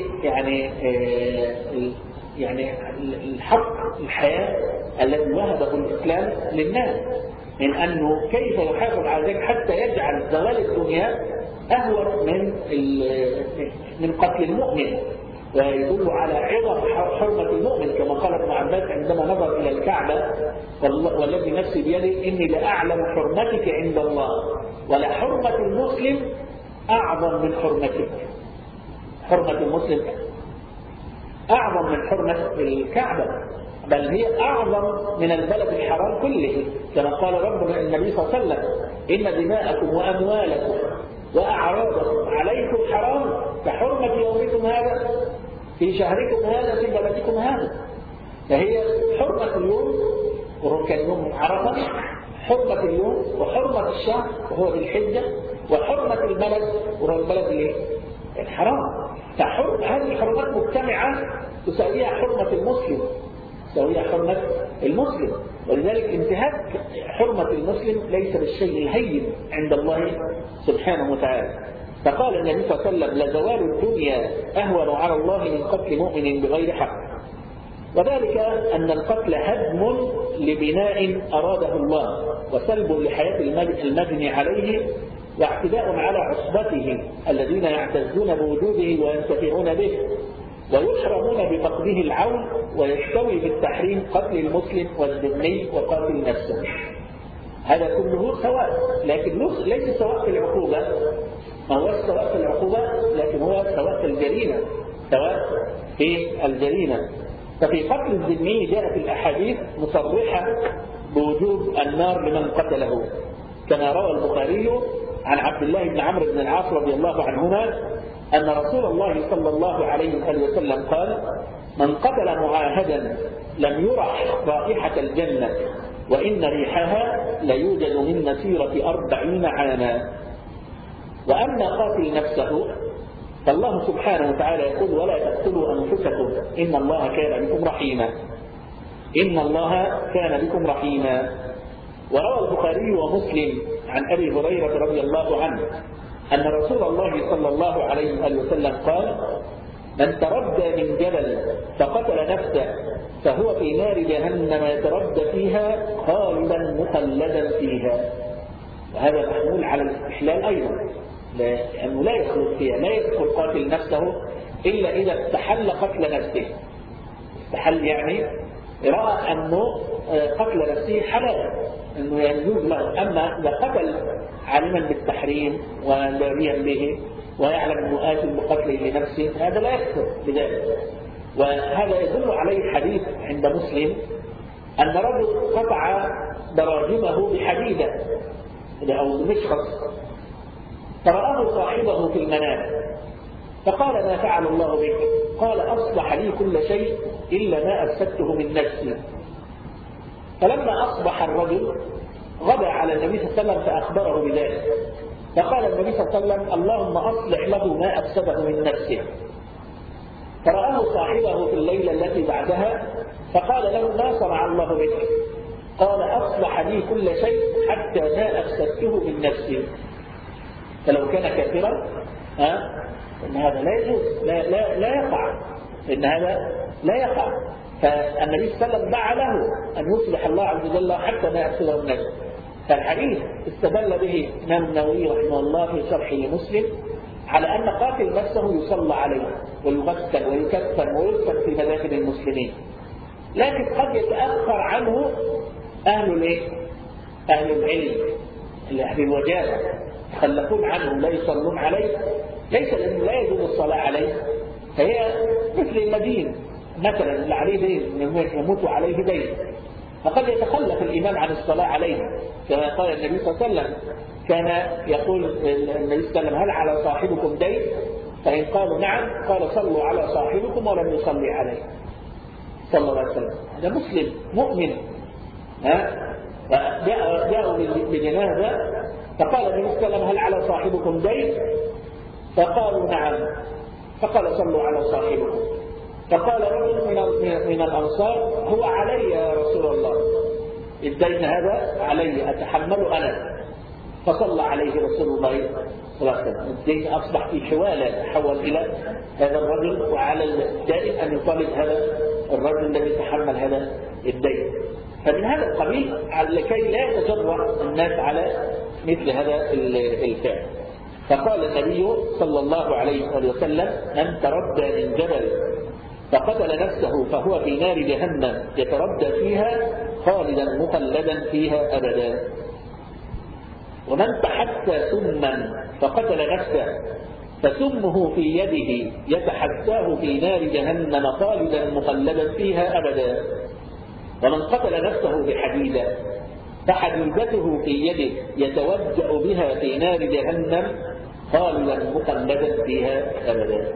يعني الحق الحياة الذي وهبه الإسلام للناس، من أنه كيف يحافظ على ذلك حتى يجعل زوال الدنيا أهون من قتل المؤمن، ويدل على عظم حرمة المؤمن كما قال ابن عباس عندما نظر إلى الكعبة: والذي نفسي بيده إني لأعلم حرمتك عند الله ولحرمة المسلم أعظم من حرمتك. حرمة المسلم أعظم من حرمة الكعبة، بل هي أعظم من البلد الحرام كله، كما قال ربنا النبي صلى الله عليه وسلم: إن دماءكم وأموالكم وأعراضكم عليكم حرام كحرمة يومكم هذا في شهركم هذا في بلدكم هذا. فهي حرمة اليوم وهو كان يوم عرفة، حرمة اليوم وحرمة الشهر وهو ذي الحجة، وحرمة البلد وهو البلد الحرام. هذه الحرمات مجتمعة تساويها حرمة المسلم، ولذلك انتهاك حرمة المسلم ليس بالشيء الهين عند الله سبحانه وتعالى. فقال النبي صلى الله عليه وسلم: لزوال الدنيا أهون على الله من قتل مؤمن بغير حق. وذلك أن القتل هدم لبناء أراده الله، وسلب لحياة المبني عليه، واعتداء على عصبته الذين يعتزون بوجوده وينتفعون به ويحرمون بفقده العون. ويستوي بالتحريم قتل المسلم والذمي وقاتل نفسه. هذا كله سواء، لكن ليس سواء في العقوبة، ما هو سواء في العقوبة، لكن هو سواء في الجريمة. ففي قتل الذمي جاءت الأحاديث مصرحة بوجوب النار لمن قتله، كما روى البخاري عن عبد الله بن عمرو بن العاص رضي الله عنهما أن رسول الله صلى الله عليه وسلم قال: من قتل معاهدا لم يرح رائحة الجنة وإن ريحها ليوجد من مسيرة 40 عاما. وأما قاتل نفسه فالله سبحانه وتعالى يقول: ولا تقتلوا أنفسكم إن الله كان بكم رحيما. وروى البخاري ومسلم عن أبي هريرة رضي الله عنه أن رسول الله صلى الله عليه وسلم قال: من تردى من جبل فقتل نفسه فهو في نار جهنم يتردى فيها خالدا مخلدا فيها. وهذا محمول على الاستحلال أيضا، لأنه لا يخلد فيها، لا يدخل قاتل نفسه إلا إذا استحل قتل نفسه. استحل يعني رأى أنه قتل نفسه حلال، أنه يجوز له. أما إذا قتل عالما بالتحريم وداريا به ويعلم أنه آثم بقتله لنفسه هذا لا يكفر بذلك. وهذا يدل عليه حديث عند مسلم أن رجل قطع دراجمه بحديدة أو بمشخص، فرآه صاحبه في المنام فقال: ما فعل الله بك؟ قال: أصلح لي كل شيء إلا ما أفسدته من نفسي. فلما أصبح الرجل غدا على النبي صلى الله عليه وسلم فأخبره بذلك، فقال النبي صلى الله عليه وسلم: اللهم أصلح له ما أفسده من نفسه. فرآه صاحبه في الليلة التي بعدها فقال له: ما صنع الله بك؟ قال: أصلح لي كل شيء حتى ما أفسدته من نفسي. فلو كان كافرا إن هذا لا يجوز، لا يقع، إن هذا لا يقع. فالنبي صلى الله عليه وسلم دعا له أن يصلح الله عز وجل حتى ما أفسده من نفسه. فالحديث استدل به الإمام النووي رحمه الله في شرحه لمسلم على أن قاتل نفسه يصلى عليه ويغسل ويكفن ويدفن في مدافن المسلمين، لكن قد يتأخر عنه أهل العلم، أهل الوجاهة، يتخلفون عنه، لا يصلون عليه، ليس لأنه لا يجوز الصلاة عليه، فهي مثل المدين مثلا اللي عليه دين يموت عليه دين، فقد يتخلف الإمام عن الصلاة عليه، كما قال النبي صلى الله عليه وسلم، كان يقول النبي صلى الله عليه وسلم: هل على صاحبكم دين؟ فإن قالوا نعم قال: صلوا على صاحبكم ولم يصلي عليه صلى الله عليه وسلم. هذا مسلم مؤمن. جاءوا بجنازة فقال النبي صلى الله عليه وسلم: هل على صاحبكم دين؟ فقالوا نعم، فقال: صلوا على صاحبكم. فقال رجل من الأنصار: هو علي يا رسول الله، الدين هذا علي أتحمله أنا. فصلى عليه رسول الله صلى الله عليه وسلم. الدين أصبح في حوالة، تحول إلى هذا الرجل، وعلى الدائن أن يطالب هذا الرجل الذي يتحمل هذا الدين. فمن هذا القبيل لكي لا يتجرأ الناس على مثل هذا الفعل. فقال النبي صلى الله عليه وسلم: من تردى من جبل فقتل نفسه فهو في نار جهنم يتردى فيها خالدا مخلدا فيها أبدا. ومن تحسى سما فقتل نفسه فسمه في يده يتحساه في نار جهنم خالدا مخلدا فيها أبدا. ومن قتل نفسه بحديدة فحديدته في يده يتوجأ بها في نار جهنم خالدا مخلدا فيها أبدا.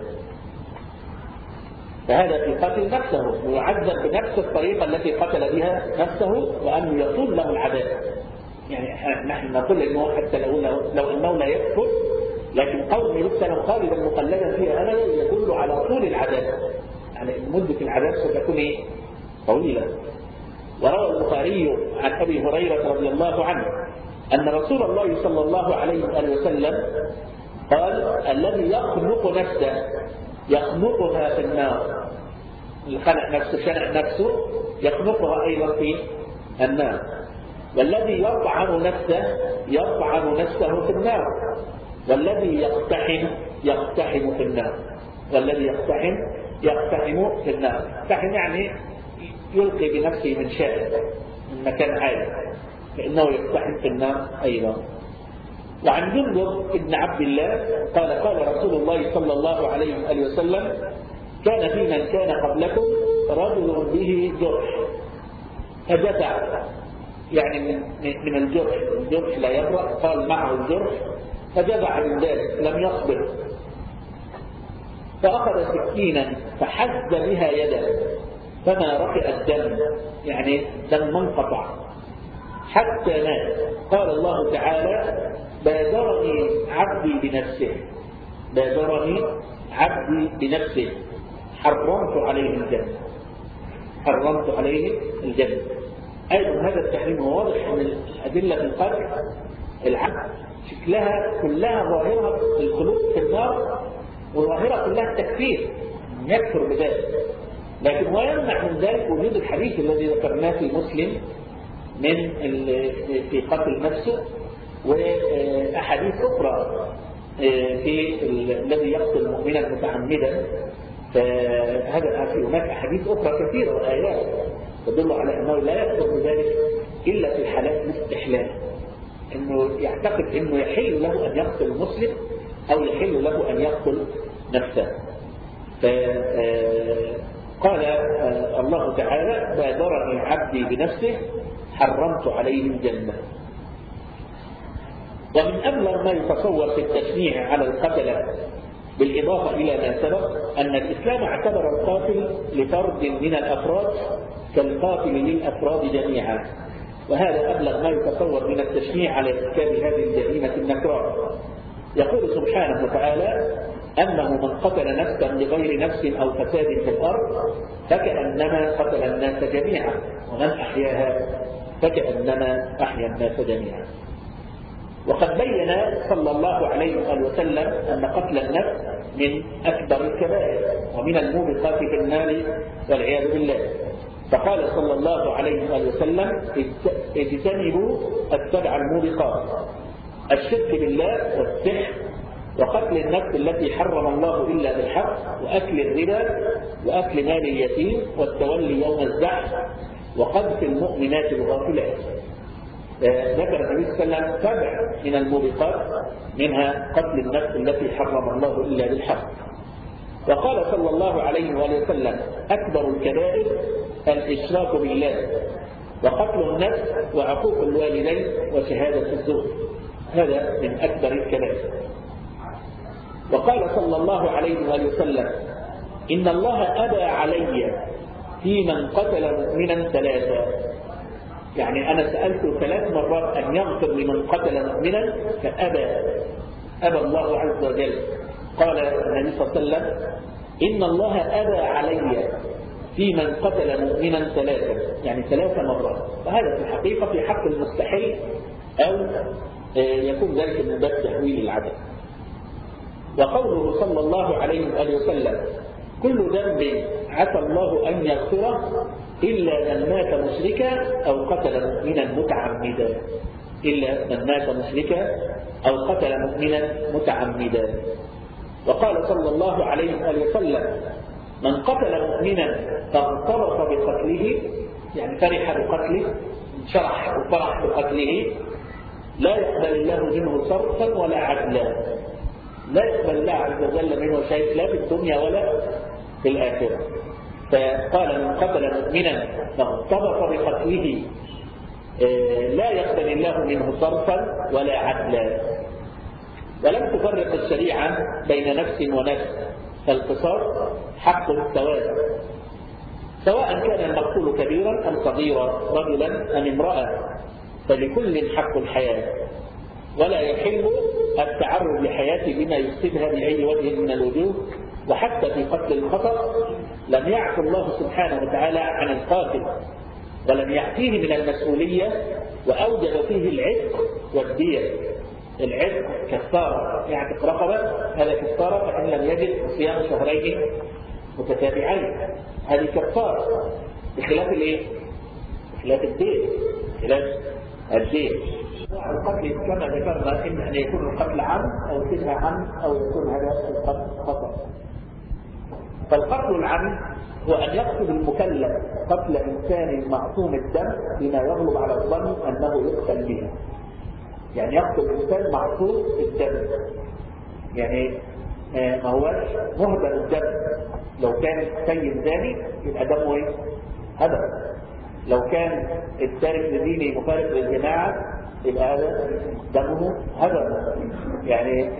فهذا في قتل نفسه، ويعذب بنفس الطريقة التي قتل بها نفسه، وأن يطول له العذاب. يعني نحن نقول إنه حتى لو أنه لا يكفر، لكن قول النبي صلى الله عليه وسلم خالدا مخلدا فيها أبدا يدل على طول العذاب، يعني مدة العذاب ستكون طويلة. وروى البخاري عن أبي هريرة رضي الله عنه أن رسول الله صلى الله عليه وسلم قال: الذي يخنق نفسه يخنقها في النار. الخنق نفسه، شنق نفسه، يخنقها أيضا في النار. والذي يطعن نفسه يطعن نفسه في النار. والذي يقتحم في النار. والذي يقتحم في النار. يقتحم يعني يلقي بنفسه من شأن من مكان عالي، فإنه يقتحم في النار أيضا. وعن جندب بن عبد الله قال: قال رسول الله صلى الله عليه وسلم: كان في من كان قبلكم رجل به جرح فدفع، يعني من الجرح لا يبرأ، قال معه الجرح فجزع من ذلك لم يصبر، فأخذ سكينا فحز بها يده فما رفع الدم، يعني دم منقطع حتى مات. قال الله تعالى: بادرني عبدي بنفسه، بادرني عبدي بنفسه حرمت عليه الجنة، حرمت عليه الجنة. أيضا هذا التحريم واضح من الأدلة في القتل. العبد شكلها كلها ظاهرة الخلود في النار، وظاهرة كلها التكفير، يكفر بذلك. لكن ويمنع من ذلك وجود الحديث الذي ذكرناه في مسلم من في قتل نفسه، وأحاديث أخرى في الذي يقتل مؤمنا متعمدا. فهذا هناك أحاديث أخرى كثيرة وآيات تدل على أنه لا يقتل بذلك إلا في الحالات الاستحلال، أنه يعتقد أنه يحل له أن يقتل المسلم أو يحل له أن يقتل نفسه. قال الله تعالى: بادرني عبدي بنفسه حرمت عليه الجنة. ومن أبلغ ما يتصور في التشنيع على القتلة بالإضافة إلى ما سبق أن الإسلام اعتبر القاتل لفرد من الأفراد كالقاتل للأفراد جميعا، وهذا أبلغ ما يتصور من التشنيع على ارتكاب هذه الجريمة النكراء. يقول سبحانه وتعالى: أنه من قتل نفسا بغير نفس أو فساد في الأرض فكأنما قتل الناس جميعا، ومن أحياها فكأنما أحيا الناس جميعا. وقد بين صلى الله عليه وسلم أن قتل النفس من أكبر الكبائر ومن الموبقات في النار والعياذ بالله. فقال صلى الله عليه وسلم: اجتنبوا السبع الموبقات: الشرك بالله والسحر وقتل النفس التي حرم الله إلا بالحق وأكل الربا وأكل مال اليتيم والتولي يوم الزحف وقذف المؤمنات الغافلات. ذكر النبي صلى الله عليه وسلم 7 من الموبقات، منها قتل النفس التي حرم الله إلا بالحق. وقال صلى الله عليه وسلم: أكبر الكبائر الإشراك بالله وقتل النفس وعقوق الوالدين وشهادة الزور. هذا من أكبر الكبائر. وقال صلى الله عليه وآله وسلم: إن الله أبى علي في من قتل مؤمنا ثلاثا. يعني أنا سألته 3 مرات أن يغفر لمن قتل مؤمنا أبى الله عز وجل. قال النبي صلى الله عليه وسلم: إن الله أبى علي في من قتل مؤمنا ثلاثا، يعني 3 مرات. وهذا في الحقيقة في حق المستحيل، أو يكون ذلك من باب تحويل العدد. وقوله صلى الله عليه وآله وسلم: كل ذنب عسى الله أن يغفره إلا من مات مشركا أو قتل مؤمنا متعمدا. إلا من مات مشركا أو قتل مؤمنا متعمدا. وقال صلى الله عليه وآله وسلم: من قتل مؤمنا فاغترف بقتله، يعني فرح بقتله، شرح وفرح بقتله، لا يقبل الله منه صرفا ولا عدلا. لا يقبل الله عز وجل منه شيء لا في الدنيا ولا في الآخرة. فقال: من قتل مؤمنا فاغترف بقتله لا يقبل الله منه صرفا ولا عدلا. ولم تفرق الشريعة بين نفس ونفس، فالقصاص حق السواء، سواء كان المقتول كبيرا أم صغيرا، رجلا أم امرأة، فلكل حق الحياة، ولا يحل التعرض لحياته بما يفسدها بأي وجه من الوجوه. وحتى في قتل الخطأ لم يعفو الله سبحانه وتعالى عن القاتل، ولم يعفيه من المسؤولية، وأوجب فيه العتق والدية. العتق كفارة، يعتق رقبة، هذا كفارة، فإن لم يجد صيام 2 شهرين متتابعين، هذه كفارة، بخلاف الايه؟ بخلاف الدية. خلاف الدية. القتل كما ذكرنا إما أن يكون القتل عمد أو شبه عمد أو يكون هذا القتل خطأ. فالقتل العمد هو أن يقتل المكلف قتل إنسان معصوم الدم بما يغلب على الظن أنه يقتل به. يعني يقتل إنسان معصوم الدم، يعني ما هوش مهدر الدم. لو كان سيد زاني يبقى دمه ايه؟ هدر. لو كان التارك لديني مفارق للجماعة يبقى هذا دمه هدر. يعني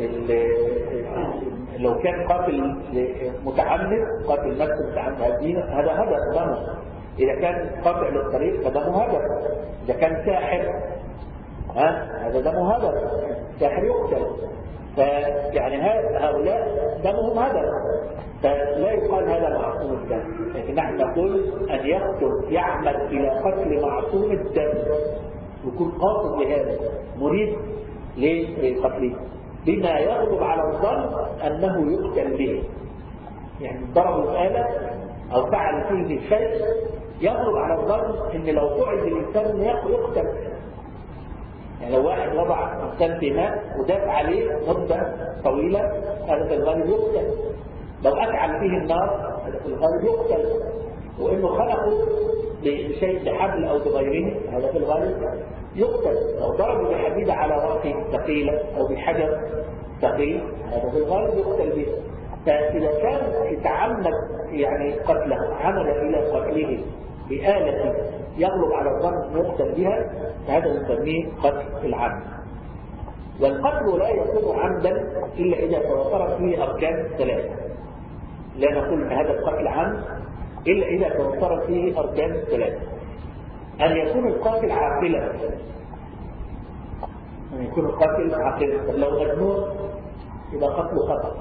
لو كان قاتل متعمد، قاتل نفس متعمد هذا هدر دمه. إذا كان قاطع للطريق فدمه هدر. إذا كان ساحر هذا دمه هدر، ساحر يقتل. فيعني هؤلاء دمهم هدر، فلا يقال هذا معصوم الدم. لكن نحن نقول أن يقتل يعمد إلى قتل معصوم الدم، يكون قاصد لهذا، مريد لقتله بما يغلب على الظن أنه يقتل به. يعني ضرب الآلة أو فعل فيه شيء يغلب على الظن أن لو فعل بالإنسان يقتل. يعني لو واحد وضع إنسان في ماء ودافع عليه مدة طويلة، هذا في الغالب يقتل. لو أفعل فيه النار هذا في الغالب يقتل. وإنه خلقه بشيء بحبل أو بغيره هذا في الغالب يقتل. لو ضربه بحديدة على رأسه ثقيلة أو بحجر ثقيل هذا في الغالب يقتل به. فإذا كان يتعمد يعني قتله، عمد إلى قتله بآلة يغلب على الظن يقتل بها، فهذا نسميه قتل العمد. والقتل لا يكون عمدا إلا إذا توفرت فيه أركان 3. لا نقول أن هذا القتل عمد إلا إذا توفرت فيه أركان 3. أن يكون القاتل عاقلا، أن يكون القاتل عاقلا. لو مجنون يبقى قتله خطأ.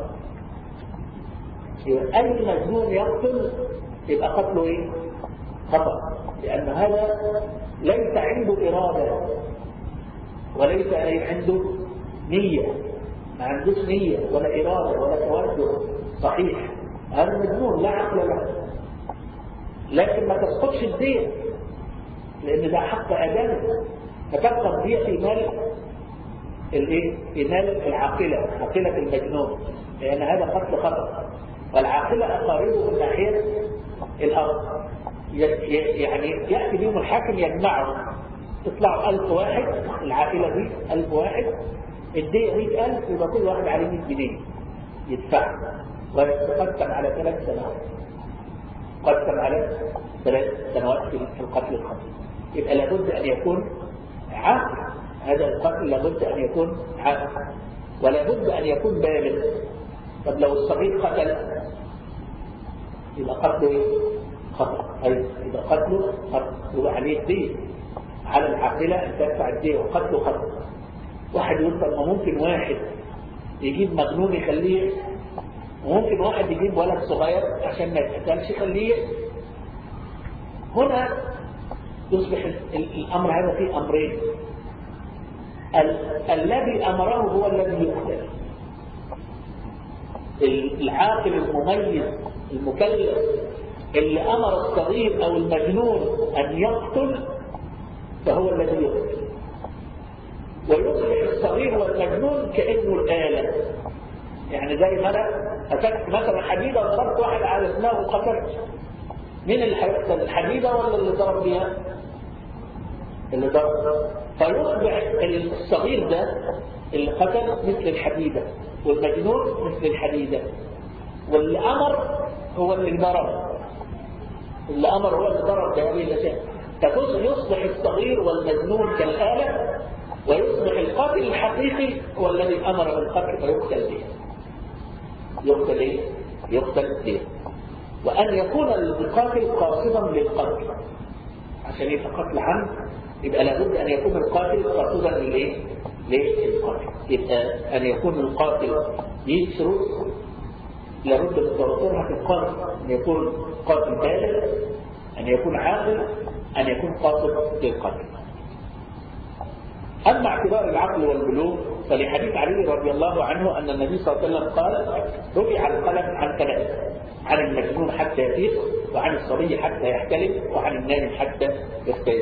أي مجنون يقتل يبقى قتله إيه؟ خطأ، لأن هذا ليس عنده إرادة وليس عنده نية، ما عندوش نية ولا إرادة ولا توجه صحيح. هذا مجنون لا عقل له. لكن ما تسقطش الدية لأن ده حق آدمي، فتبقى الدية في مال الايه؟ في مال العاقلة، عاقلة المجنون، لأن هذا قتل خطأ. والعاقلة أقاربه من ناحية الأرض، يعني يأتي بهم الحاكم يجمعهم، تطلعوا 1000 واحد، العائلة دي 1000 واحد، الدية 100,000، يبقى كل واحد عليه 100 جنيه يدفع، ويتقسم على 3 سنوات، قسم على 3 سنوات في القتل الخطير. يبقى لابد أن يكون عاقل، هذا القتل لابد أن يكون عاقل، ولابد أن يكون بالغ. طب لو الصغير قتل يبقى قتله خطأ، يبقى قتله خطأ، يبقى عليه دين على العاقلة أن تدفع الدين، وقتله خطأ. واحد يقول طب ما ممكن واحد يجيب مجنون يخليه، وممكن واحد يجيب ولد صغير عشان ما يتقتلش يخليه. هنا يصبح الأمر هذا فيه أمرين، الذي أمره هو الذي يقتل. العاقل المميز المكلف اللي أمر الصغير أو المجنون أن يقتل فهو الذي يقتل، ويصبح الصغير والمجنون كأنه الآلة. يعني زي ما أنا أتكت مثلا حديدة وضربت واحد على دماغه وقتلت، مين اللي هيقتل، الحديدة ولا اللي ضرب بيها؟ اللي ضرب. فيصبح الصغير ده اللي قتل مثل الحديدة، والمجنون مثل الحديدة، واللي أمر هو اللي ضرب، اللي أمر هو اللي ضرب بهذه الأشياء. فيصبح الصغير والمجنون كالآلة، ويصبح القاتل الحقيقي هو الذي أمر بالقتل فيقتل به. يقتل إيه؟ يقتل به. وأن يكون القاتل قاصدا للقتل، عشان يبقى قتل عمد يبقى لابد أن يكون القاتل قاصدا للإيه؟ للقتل. يبقى أن يكون القاتل يشرب لابد من توفرها في القاتل، أن يكون قاتل بالغ، أن يكون عاقل، أن يكون قاصد للقتل. أما اعتبار العقل والبلوغ فلحديث علي رضي الله عنه أن النبي صلى الله عليه وسلم قال: رفع القلم عن ثلاث، عن المجنون حتى يفيق، وعن الصبي حتى يحتلم، وعن النائم حتى يستيقظ.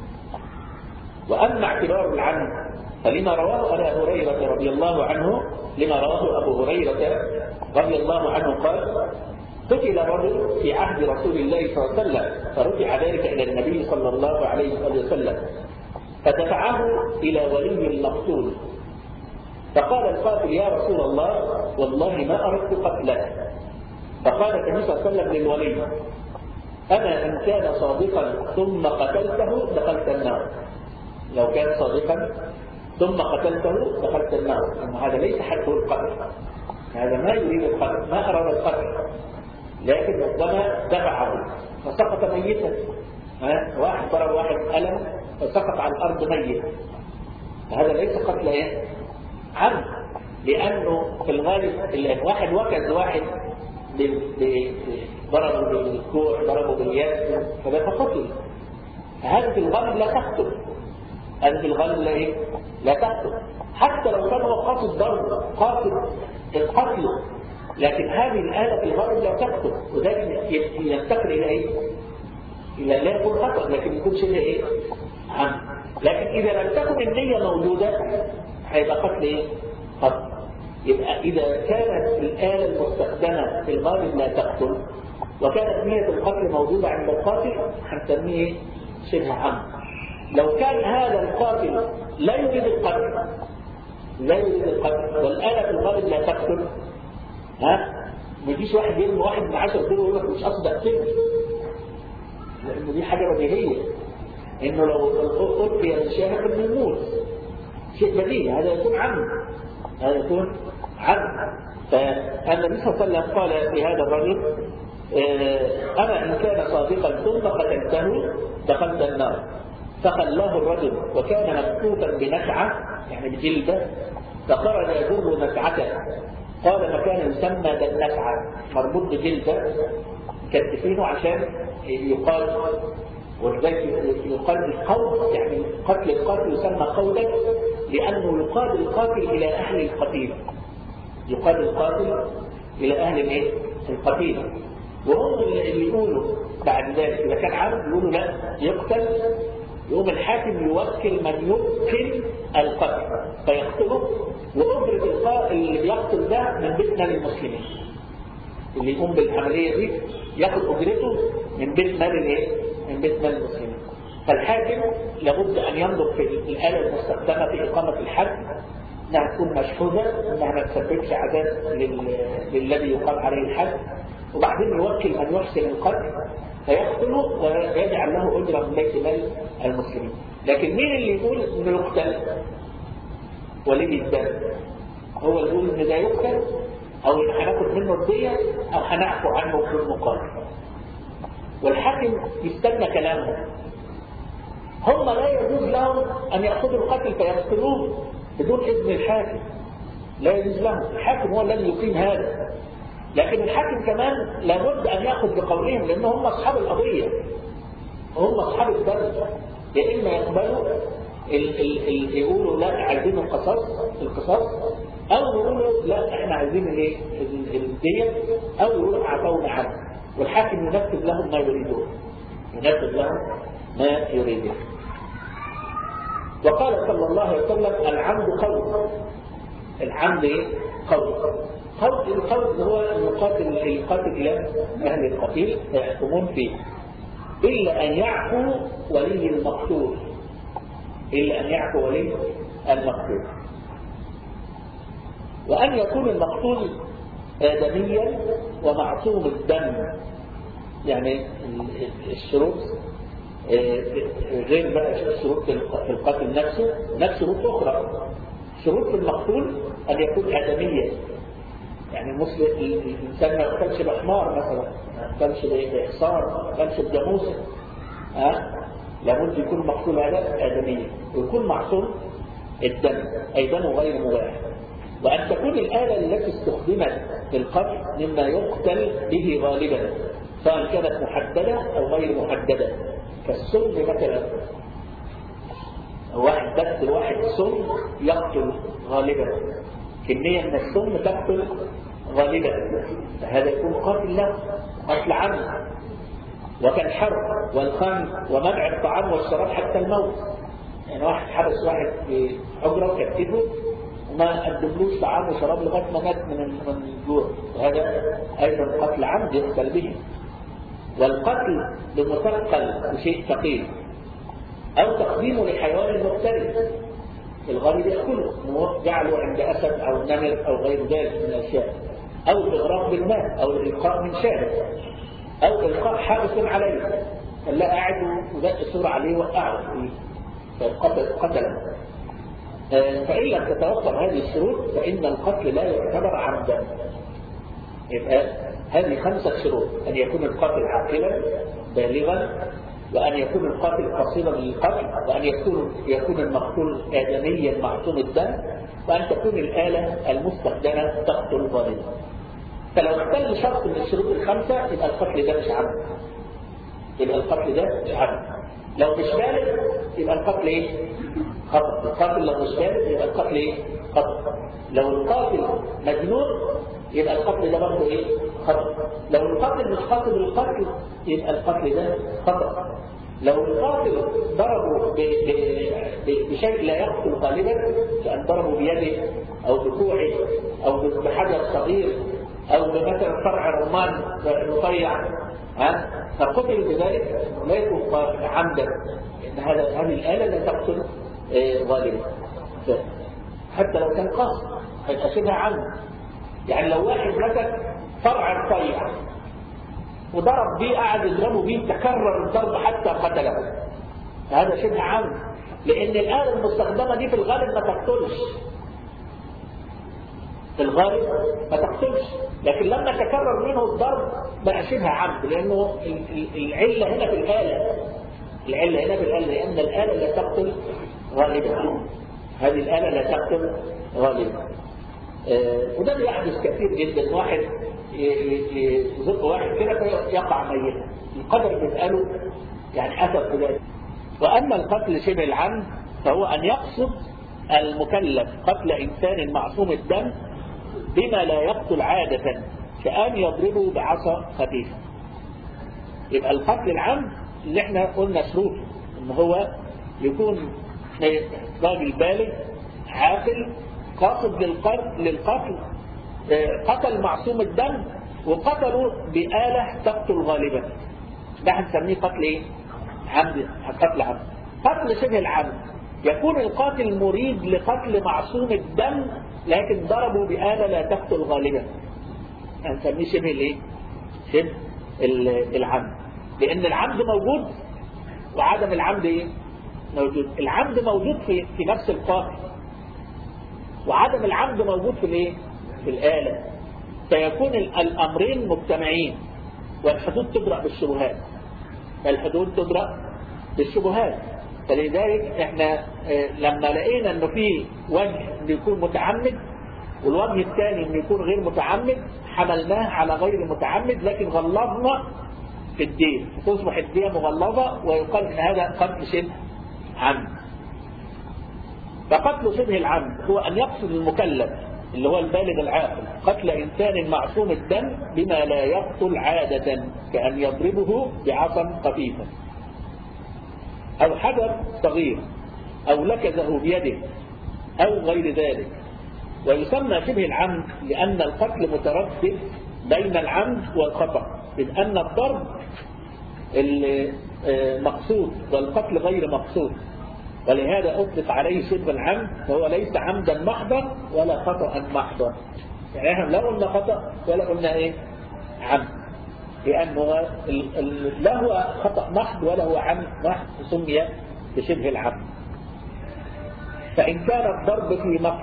وأما اعتبار العمد فلما رواه أبو هريرة رضي الله عنه، لما رواه أبو هريرة رضي الله عنه قال: قتل رجل في عهد رسول الله صلى الله عليه وسلم، فرفع ذلك إلى النبي صلى الله عليه وسلم، فدفعه إلى ولي المقتول، فقال القاتل: يا رسول الله والله ما أردت قتله. فقال النبي صلى الله عليه وسلم للولي: أما إن كان صادقا ثم قتلته دخلت النار. لو كان صادقا ثم قتلته دخلت النار. أما هذا ليس حده القتل، هذا ما يريد القتل، ما أراد القتل، لكن ربما دفعه فسقط ميتا. واحد ضرب واحد ألم فسقط على الأرض ميت، هذا ليس قتل ايه؟ عمد، لأنه في الغالب واحد وكز واحد ضربه بالكوع، ضربه باليد، فده قتل. هذا في الغالب لا تقتل، هذا في الغالب لا ايه؟ لا تقتل، حتى لو كان هو قاصد ضرب، قاصد القتل، لكن هذه الآلة في الغالب لا تقتل، وذلك ينتقل إلى ايه؟ إلى لا يكون خطأ، لكن يكون شيء ايه؟ عمد. لكن إذا لم تكن النية موجودة هيبقى قتل ايه؟ قتل. يبقى إذا كانت الآلة المستخدمة في الغالب لا تقتل، وكانت نية القتل موجودة عند القاتل، هنسميه شبه عمد. لو كان هذا القاتل لا يريد القتل، لا يريد القتل، والآلة في الغالب لا تقتل، ما يجيش واحد يرمي واحد من 10 دول ويقول لك مش قصد اقتله، لأنه دي حاجة بديهية، إنه لو ألقي الشاهد إنه يموت، شيء بديهي، هذا يكون عمد، هذا يكون عمد. فالنبي صلى الله عليه وسلم قال لهذا الرجل: أما إن كان صادقا ثم قتلته دخلت النار. فخلاه الرجل وكان مكتوفا بنكعة، يعني بجلدة، فخرج يجر نكعته، قال مكان يسمى بالنكعة، مربوط بجلدة كتفينه عشان يقال، ولذلك يقال بالقول، يعني قتل القاتل يسمى قولا، لأنه يقاد القاتل إلى أهل القتيل، يقاد القاتل إلى أهل الايه؟ القتيل. وهم اللي يقولوا بعد ذلك إذا كان عمد يقولوا لا يقتل، يقوم الحاكم يوكل من يمكن القتل فيقتله، وأجرة القاتل اللي بيقتل ده من بيت مال المسلمين، اللي يقوم بالعملية دي ياخد أجرته من بيت مال الايه؟ من بيت مال المسلمين. فالحاكم لابد أن ينظر في الآلة المستخدمة في إقامة الحد انها تكون مشحوذة، انها ما تسببش عذاب للذي يقام عليه الحد، وبعدين يوكل من يحسن القتل فيقتله ويجعل له أجرا من بيت مال المسلمين. لكن مين اللي يقول إنه يقتل؟ ولي الدم هو اللي يقول إن ده يقتل، أو إن هناخد منه الدية، أو هنعفو عنه في المقابل. والحاكم يستنى كلامهم. هم لا يجوز لهم أن يأخذوا القتل فيقتلوه بدون إذن الحاكم، لا يجوز لهم. الحاكم هو الذي يقيم هذا. لكن الحاكم كمان لابد أن يأخذ بقولهم، لأن هم أصحاب القضية، هم أصحاب الدم. يا إما يقبلوا يقولوا لا عايزين القصاص، أو يقولوا لا احنا عايزين الدية، أو يقولوا عفونا عنه. والحاكم ينفذ لهم ما يريدون، وقال صلى الله عليه وسلم: العمد قول. العمد قول. القول هو القاتل إلى أهل القتيل فيحكمون فيه، إلا أن يعفو ولي المقتول. وأن يكون المقتول آدميا ومعصوم الدم. يعني الشروط غير بقى شروط في القتل نفس شروط أخرى. شروط في المقتول أن يكون آدميا، يعني المسلم الإنسان ما يقتلش بحمار مثلا، ما يقتلش بإحصار، ما يقتلش بجاموسة. لابد يكون المقتول هذا آدميا، ويكون معصوم الدم، أي دم غير مباح. وأن تكون الآلة التي استخدمت في القتل مما يقتل به غالبا، سواء كانت محددة أو غير محددة، كالسم مثلا. واحد سم يقتل غالبا، كمية من السم تقتل غالبا، فهذا يكون قتل له، قتل عمد. وكالحرق والخنق ومنع الطعام والشراب حتى الموت. يعني واحد حبس واحد في حجرة وكتفه وما قدملوش طعام وشراب لغاية ما مات من الجوع، وهذا أيضا قتل عمد يقتل به. والقتل بمثقل بشيء ثقيل، أو تقديمه لحيوان مفترس الغالب يأكله، جعله عند أسد أو نمر أو غير ذلك من الأشياء، أو الإغراق بالماء، أو الإلقاء من شارع، أو إلقاء حارس عليه، فلا قاعد وذات الصورة عليه وقعه قتله. فإن لم تتوفر هذه الشروط فإن القتل لا يعتبر عمدا. يبقى هذه 5 شروط: أن يكون القاتل عاقلا بالغا، وأن يكون القاتل قصيرا للقتل، وأن يكون المقتول آدميا معصوم الدم، وأن تكون الآلة المستخدمة تقتل ظالما. فلو اختل شرط من الشروط ال5 يبقى القتل ده مش عمد. لو مش بالغ يبقى القتل خطأ. القاتل لو مش بالغ يبقى القتل خطأ. لو القاتل مجنون يبقى القتل ده برضه خطأ. لو القاتل مش قاصد القتل يبقى القتل ده خطأ. لو القاتل ضربه بشيء لا يقتل غالبا، كأن ضربه بيده أو بكوعه أو بحجر صغير أو بمثلا فرع رمان رفيع، فقتل بذلك لا يكون عمدا، لأن هذه الآلة لا تقتل غالبا. حتى لو كان قاصد هيبقى شبه عمد. يعني لو واحد مسك فرع رفيع وضرب بيه، قاعد يضربه بيه، تكرر الضرب حتى قتله، فهذا شبه عمد، لأن الآلة المستخدمة دي في الغالب ما تقتلش. لكن لما تكرر منه الضرب بقى شبه عمد، لأنه العلة هنا في الآلة. لأن الآلة لا تقتل غالبا. هذه الآلة لا تقتل غالبا. وده بيحدث كثير جدا. واحد يزق واحد كده فيقع ميتا، القدر بيسأله يعني أثر في ذلك. وأما القتل شبه العمد فهو أن يقصد المكلف قتل إنسان معصوم الدم بما لا يقتل عادة، كأن يضربه بعصا خفيفة. يبقى القتل العمد اللي احنا قلنا شروط ان هو يكون راجل بالغ عاقل قاصد للقتل، قتل معصوم الدم وقتله بآلة تقتل غالبا، ده هنسميه قتل عمد. قتل شبه العمد يكون القاتل مريد لقتل معصوم الدم لكن ضربه بآلة لا تقتل غالبا، هنسميه شبه شبه العمد. لأن العمد موجود وعدم العمد إيه؟ موجود. العمد موجود في نفس القاتل، وعدم العمد موجود في الإيه؟ في الآلة. فيكون الأمرين مجتمعين، والحدود تبرأ بالشبهات. الحدود تبرأ بالشبهات. فلذلك احنا لما لقينا انه في وجه انه يكون متعمد والوجه الثاني انه يكون غير متعمد، حملناه على غير متعمد، لكن غلظنا في الدين، تصبح الدين مغلظة ويقال ان هذا قتل شبه عمد. فقتل شبه العمد هو ان يقصد المكلف اللي هو البالغ العاقل قتل انسان معصوم الدم بما لا يقتل عادة، كأن يضربه بعصا خفيفا أو حجر صغير أو لكزه بيده أو غير ذلك. ويسمى شبه العمد لأن القتل متردد بين العمد والخطأ، إذ أن الضرب مقصود والقتل غير مقصود، ولهذا أطلق عليه شبه العمد، فهو ليس عمدا محضا ولا خطأ محضا. يعني احنا لا قلنا خطأ ولا قلنا ايه عمد، لأنه لا هو خطأ محض ولا هو عمد محض، سمي بشبه العمد. فإن كان الضرب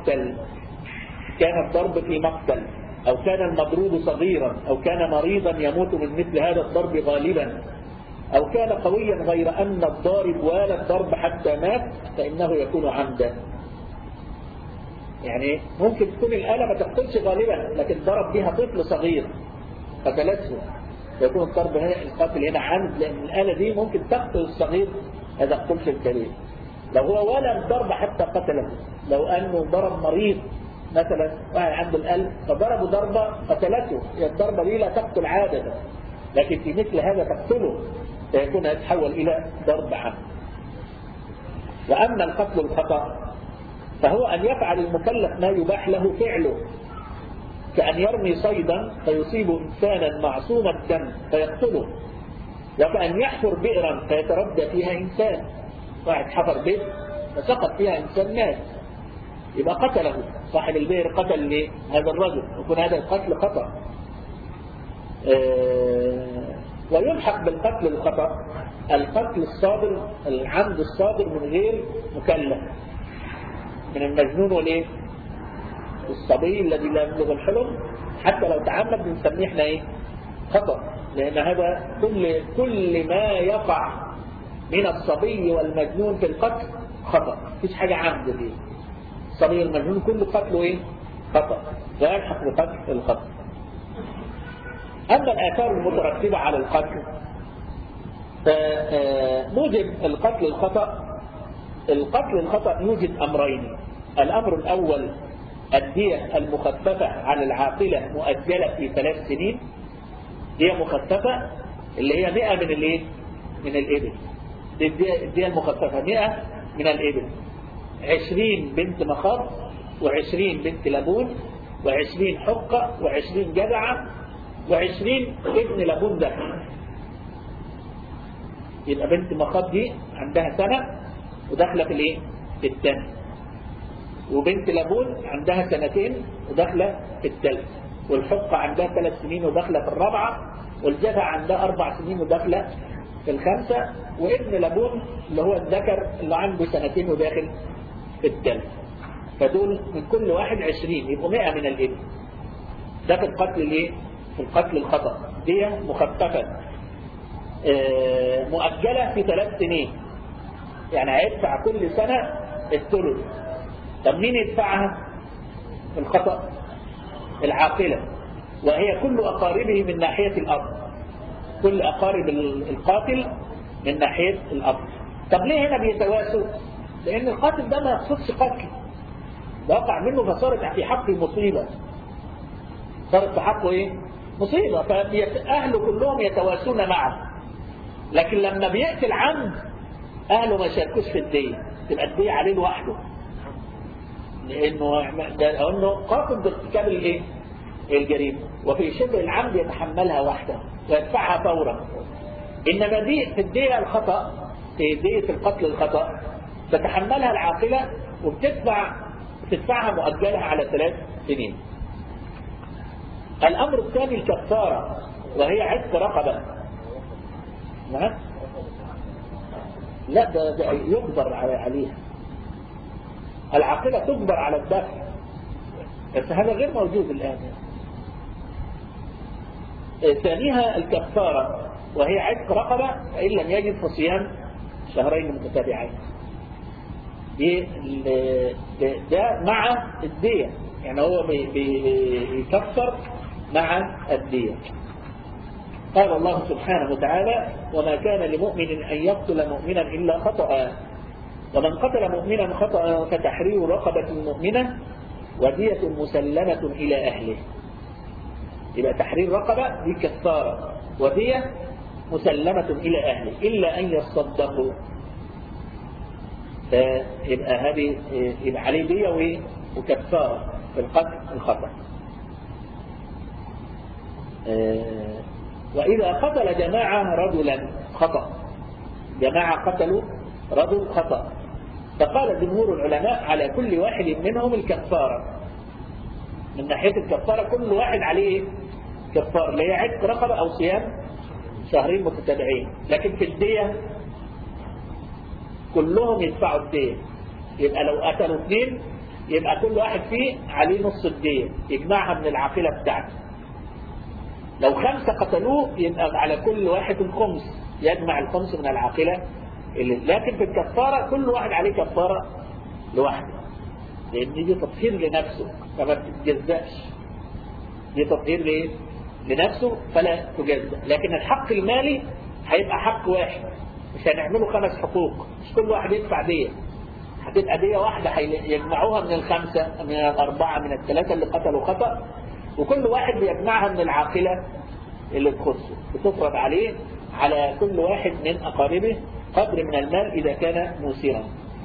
في مقتل أو كان المضروب صغيرا أو كان مريضا يموت من مثل هذا الضرب غالبا، أو كان قويا غير أن الضارب والى الضرب حتى مات، فإنه يكون عمدا. يعني ممكن تكون الآلة ما تقتلش غالبا لكن ضرب بها طفل صغير قتلته، فيكون الضرب هنا القاتل هنا عمد، لأن الآلة دي ممكن تقتل الصغير هذا قتلش الكبير. لو هو ولا الضرب حتى قتله، لو أنه ضرب مريض مثلا واحد عنده القلب فضربه ضربة قتلته، الضربة دي لا تقتل عادة، لكن في مثل هذا تقتله فيكون يتحول إلى ضرب عمد. وأما القتل الخطأ فهو أن يفعل المكلف ما يباح له فعله، كأن يرمي صيدا فيصيب إنسانا معصوم الدم فيقتله، وكأن يحفر بئرا فيتردى فيها إنسان، واحد حفر بئر فسقط فيها إنسان مات، يبقى قتله صاحب البئر، قتل هذا الرجل، يكون هذا القتل خطأ. ويلحق بالقتل الخطأ القتل الصادر، العمد الصادر من غير مكلف، من المجنون والايه الصبي الذي لا يبلغ الحلم، حتى لو تعمد بنسميه احنا ايه خطأ، لان هذا كل ما يقع من الصبي والمجنون في القتل خطأ، مفيش حاجة عمد فيه. الصبي والمجنون كل قتله ايه خطأ، ويلحق بقتل الخطأ. أما الآثار المترتبة على القتل فموجب القتل الخطأ يوجد أمرين. الأمر الأول الدية المخففة على العاقلة مؤجلة في 3 سنين، دية مخففة اللي هي 100 من الايه من الإبل، الدية المخففة 100 من الإبل، 20 بنت مخاض و20 بنت لبون و20 حقة و20 جدعة و20 ابن لبون ده. يبقى بنت مخاض دي عندها سنة وداخلة في الايه في الثاني، وبنت لبون عندها 2 سنين وداخلة في الثالث، والحقة عندها 3 سنين وداخلة في الرابعة، والجدع عندها 4 سنين وداخلة في الخامسة، وابن لبون اللي هو الذكر اللي عنده 2 سنين وداخل في الثالث. فدول من كل واحد 20، يبقوا 100 من الابن. ده في القتل الايه في القتل الخطأ، دي مخففة مؤجلة في 3 سنين، يعني هيدفع كل سنة الثلث. طب مين يدفعها في الخطأ؟ العاقلة، وهي كل أقاربه من ناحية الأب، كل أقارب القاتل من ناحية الأب. طب ليه هنا بيتواسوا؟ لأن القاتل ده ما يقصدش قتل، ده وقع منه فصارت في حقه مصيبة، صارت في حقه ايه مصيبة، فأهله كلهم يتواسون معه. لكن لما بيقتل عمد أهله ما يشاركوش في الدية، تبقى الدية عليه لوحده، لأنه قاصد بارتكاب الايه الجريمة، وفي شبه العمد يتحملها وحده ويدفعها فورا. إنما دي في الدية الخطأ، في دية القتل الخطأ تتحملها العاقلة وبتدفعها مؤجلها على 3 سنين. الأمر الثاني الكفارة، وهي عتق رقبة. نعم. لا ده يجبر عليها، العاقلة تجبر على الدفع، بس هذا غير موجود الآن. ثانيها الكفارة، وهي عتق رقبة فإن لم يجد فصيام شهرين متتابعين. ده مع الدية، يعني هو بيكفر مع الدية. قال الله سبحانه وتعالى: وما كان لمؤمن أن يقتل مؤمنا إلا خطأ، ومن قتل مؤمنا خطأ فتحرير رقبة مؤمنة ودية مسلمة إلى أهله. يبقى تحرير رقبة دي كفارة، ودية مسلمة إلى أهله إلا أن يصدقوا، فيبقى هذه يبقى عليه دية وكفارة في القتل الخطأ. وإذا قتل جماعة رجلا خطأ، جماعة قتلوا رجل خطأ، فقال جمهور العلماء على كل واحد منهم الكفارة. من ناحية الكفارة كل واحد عليه كفارة، لا يعتق رقبة أو صيام شهرين متتابعين. لكن في الدية كلهم يدفعوا الدية. يبقى لو قتلوا 2 يبقى كل واحد فيه عليه نص الدية، يجمعها من العاقلة بتاعته. لو 5 قتلوه يبقى على كل واحد الخمس، يجمع الخمس من العاقلة. لكن في الكفارة كل واحد عليه كفارة لوحده، لأن دي تطهير لنفسه فما تتجزأش، دي تطهير لنفسه فلا تجزأ. لكن الحق المالي هيبقى حق واحد، مش هنعمله 5 حقوق، مش كل واحد يدفع دية، هتبقى دية واحدة يجمعوها من 5 من 4 من 3 اللي قتلوا خطأ، وكل واحد بيجمعها من العاقلة اللي تخصه، بتفرض عليه على كل واحد من أقاربه قدر من المال إذا كان موسرا.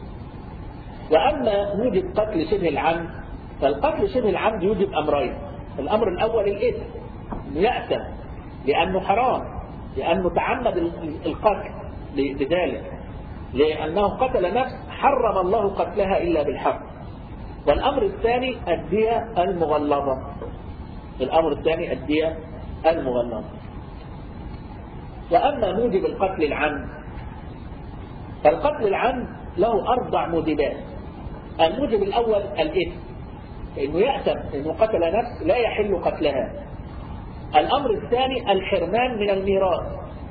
وأما موجب قتل شبه العمد، فالقتل شبه العمد يوجب أمرين. الأمر الأول الإثم، يأثم لأنه حرام، لأنه تعمد القتل بذلك، لأنه قتل نفس حرم الله قتلها إلا بالحق. والأمر الثاني الدية المغلظة، الأمر الثاني الدية المغلظة. وأما موجب القتل العمد، فالقتل العمد له 4 موجبات. الموجب الأول الإثم، إنه يأثم إنه قتل نفس لا يحل قتلها. الأمر الثاني الحرمان من الميراث،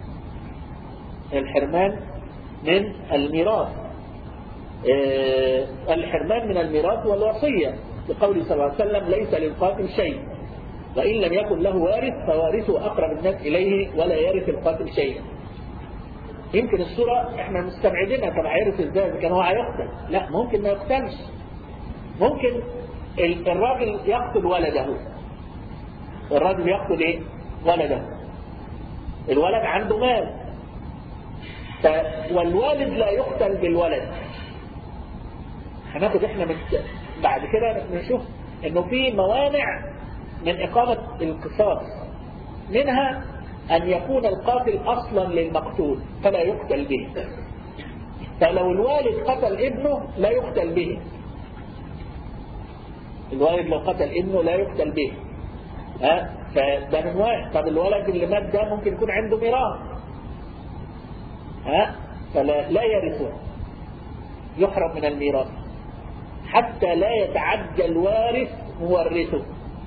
الحرمان من الميراث، الحرمان من الميراث والوصية، لقول صلى الله عليه وسلم: ليس للقاتل شيء، وإن لم يكن له وارث فوارثه أقرب الناس إليه ولا يرث القاتل شيئا. يمكن الصورة احنا مستبعدينها، طب هيرث ازاي إذا كان هو هيقتل؟ لا، ممكن ما يقتلش، ممكن الراجل يقتل ولده، الراجل يقتل ايه؟ ولده، الولد عنده مال، والوالد لا يقتل بالولد. هناخد احنا بعد كده نشوف انه في موانع من إقامة القصاص، منها أن يكون القاتل أصلا للمقتول فلا يقتل به، فلو الوالد قتل ابنه لا يقتل به، الوالد لو قتل ابنه لا يقتل به، فده من واحد. طب الولد اللي مات ده ممكن يكون عنده ميراث، فلا يرثه، يحرم من الميراث حتى لا يتعدى الوارث مورثه،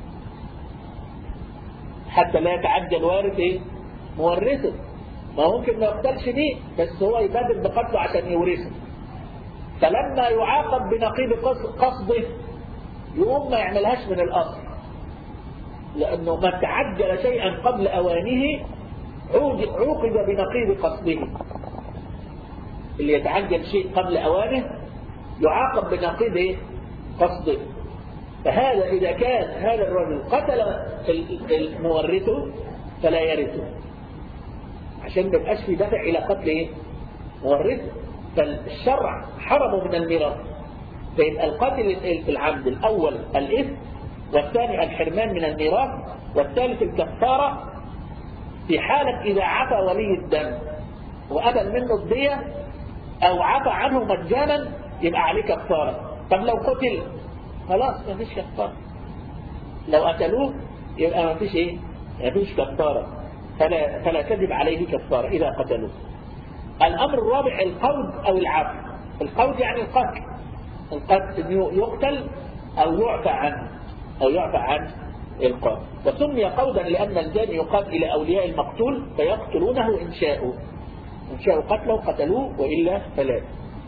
حتى لا يتعدى الوارث ايه؟ مورثه. ما ممكن ما يقتلش بيه، بس هو يبادر بقتله عشان يورثه، فلما يعاقب بنقيض قصده يقوم ما يعملهاش من الأصل، لأنه ما تعجل شيئا قبل أوانه عوقب بنقيض قصده. اللي يتعجل شيء قبل أوانه يعاقب بنقيض قصده. فهذا إذا كان هذا الرجل قتل مورثه فلا يرثه، عشان ما يبقاش في دافع إلى قتل مورثه، فالشرع حرمه من الميراث. فيبقى القاتل العمد الأول الإثم، والثاني الحرمان من الميراث، والثالث الكفارة في حالة إذا عفى ولي الدم وأبى منه الدية أو عفى عنه مجانا يبقى عليه كفارة. طب لو قتل خلاص ما فيش كفارة، لو قتلوه يبقى ما فيش ما فيش كفارة. فلا تجب عليه كفارة إذا قتلوه. الأمر الرابع القود أو العفو. القود يعني القتل إنه يقتل أو يعفى عنه عن القاتل. وسمي قودا لأن الجاني يقاد إلى أولياء المقتول فيقتلونه إن شاءوا قتله قتلوه وإلا فلا.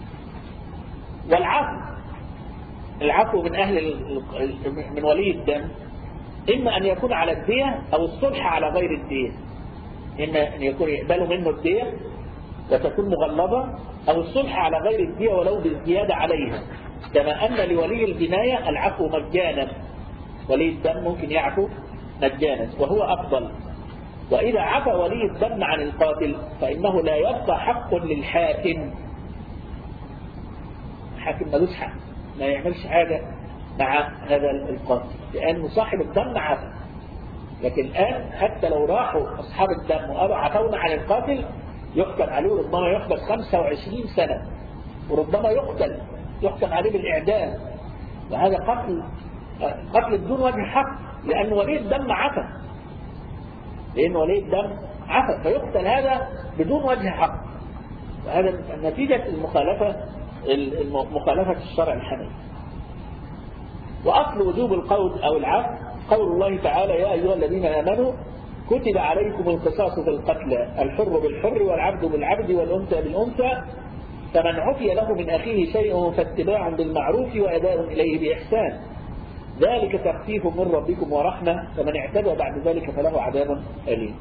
والعفو من ولي الدم إما أن يكون على الدية أو الصلح على غير الدية. إما أن يكون يقبلوا منه الدية وتكون مغلظة أو الصلح على غير الدية ولو بالزيادة عليها، كما أن لولي الجناية العفو مجانا. ولي الدم ممكن يعفو مجانا وهو أفضل. وإذا عفى ولي الدم عن القاتل فإنه لا يبقى حق للحاكم. الحاكم ملوش حق، ما يعملش حاجة مع هذا القاتل لأنه صاحب الدم عفى. لكن الآن حتى لو راحوا أصحاب الدم وعفونا عن القاتل يحكم عليه، ربما يحبس 25 سنة وربما يحكم عليه بالإعدام. وهذا قتل بدون وجه حق لأن ولي الدم عفى، فيقتل هذا بدون وجه حق. وهذا نتيجة مخالفة الشرع الحنيف. وأصل وجوب القود أو العفو قول الله تعالى: يا أيها الذين آمنوا كتب عليكم القصاص في القتلى، الحر بالحر والعبد بالعبد والأنثى بالأنثى، فمن عفي له من أخيه شيء فاتباع بالمعروف وأداء إليه بإحسان، ذلك تخفيف من ربكم ورحمة، فمن اعتدى بعد ذلك فله عذاب أليم.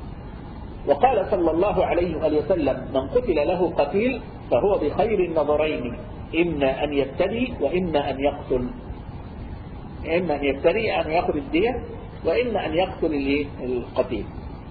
وقال صلى الله عليه وسلم: من قتل له قتيل فهو بخير النظرين، إما أن يبتدي وإما أن يقتل. إما أن يبتدي أن يأخذ الدية وإما أن يقتل القتيل.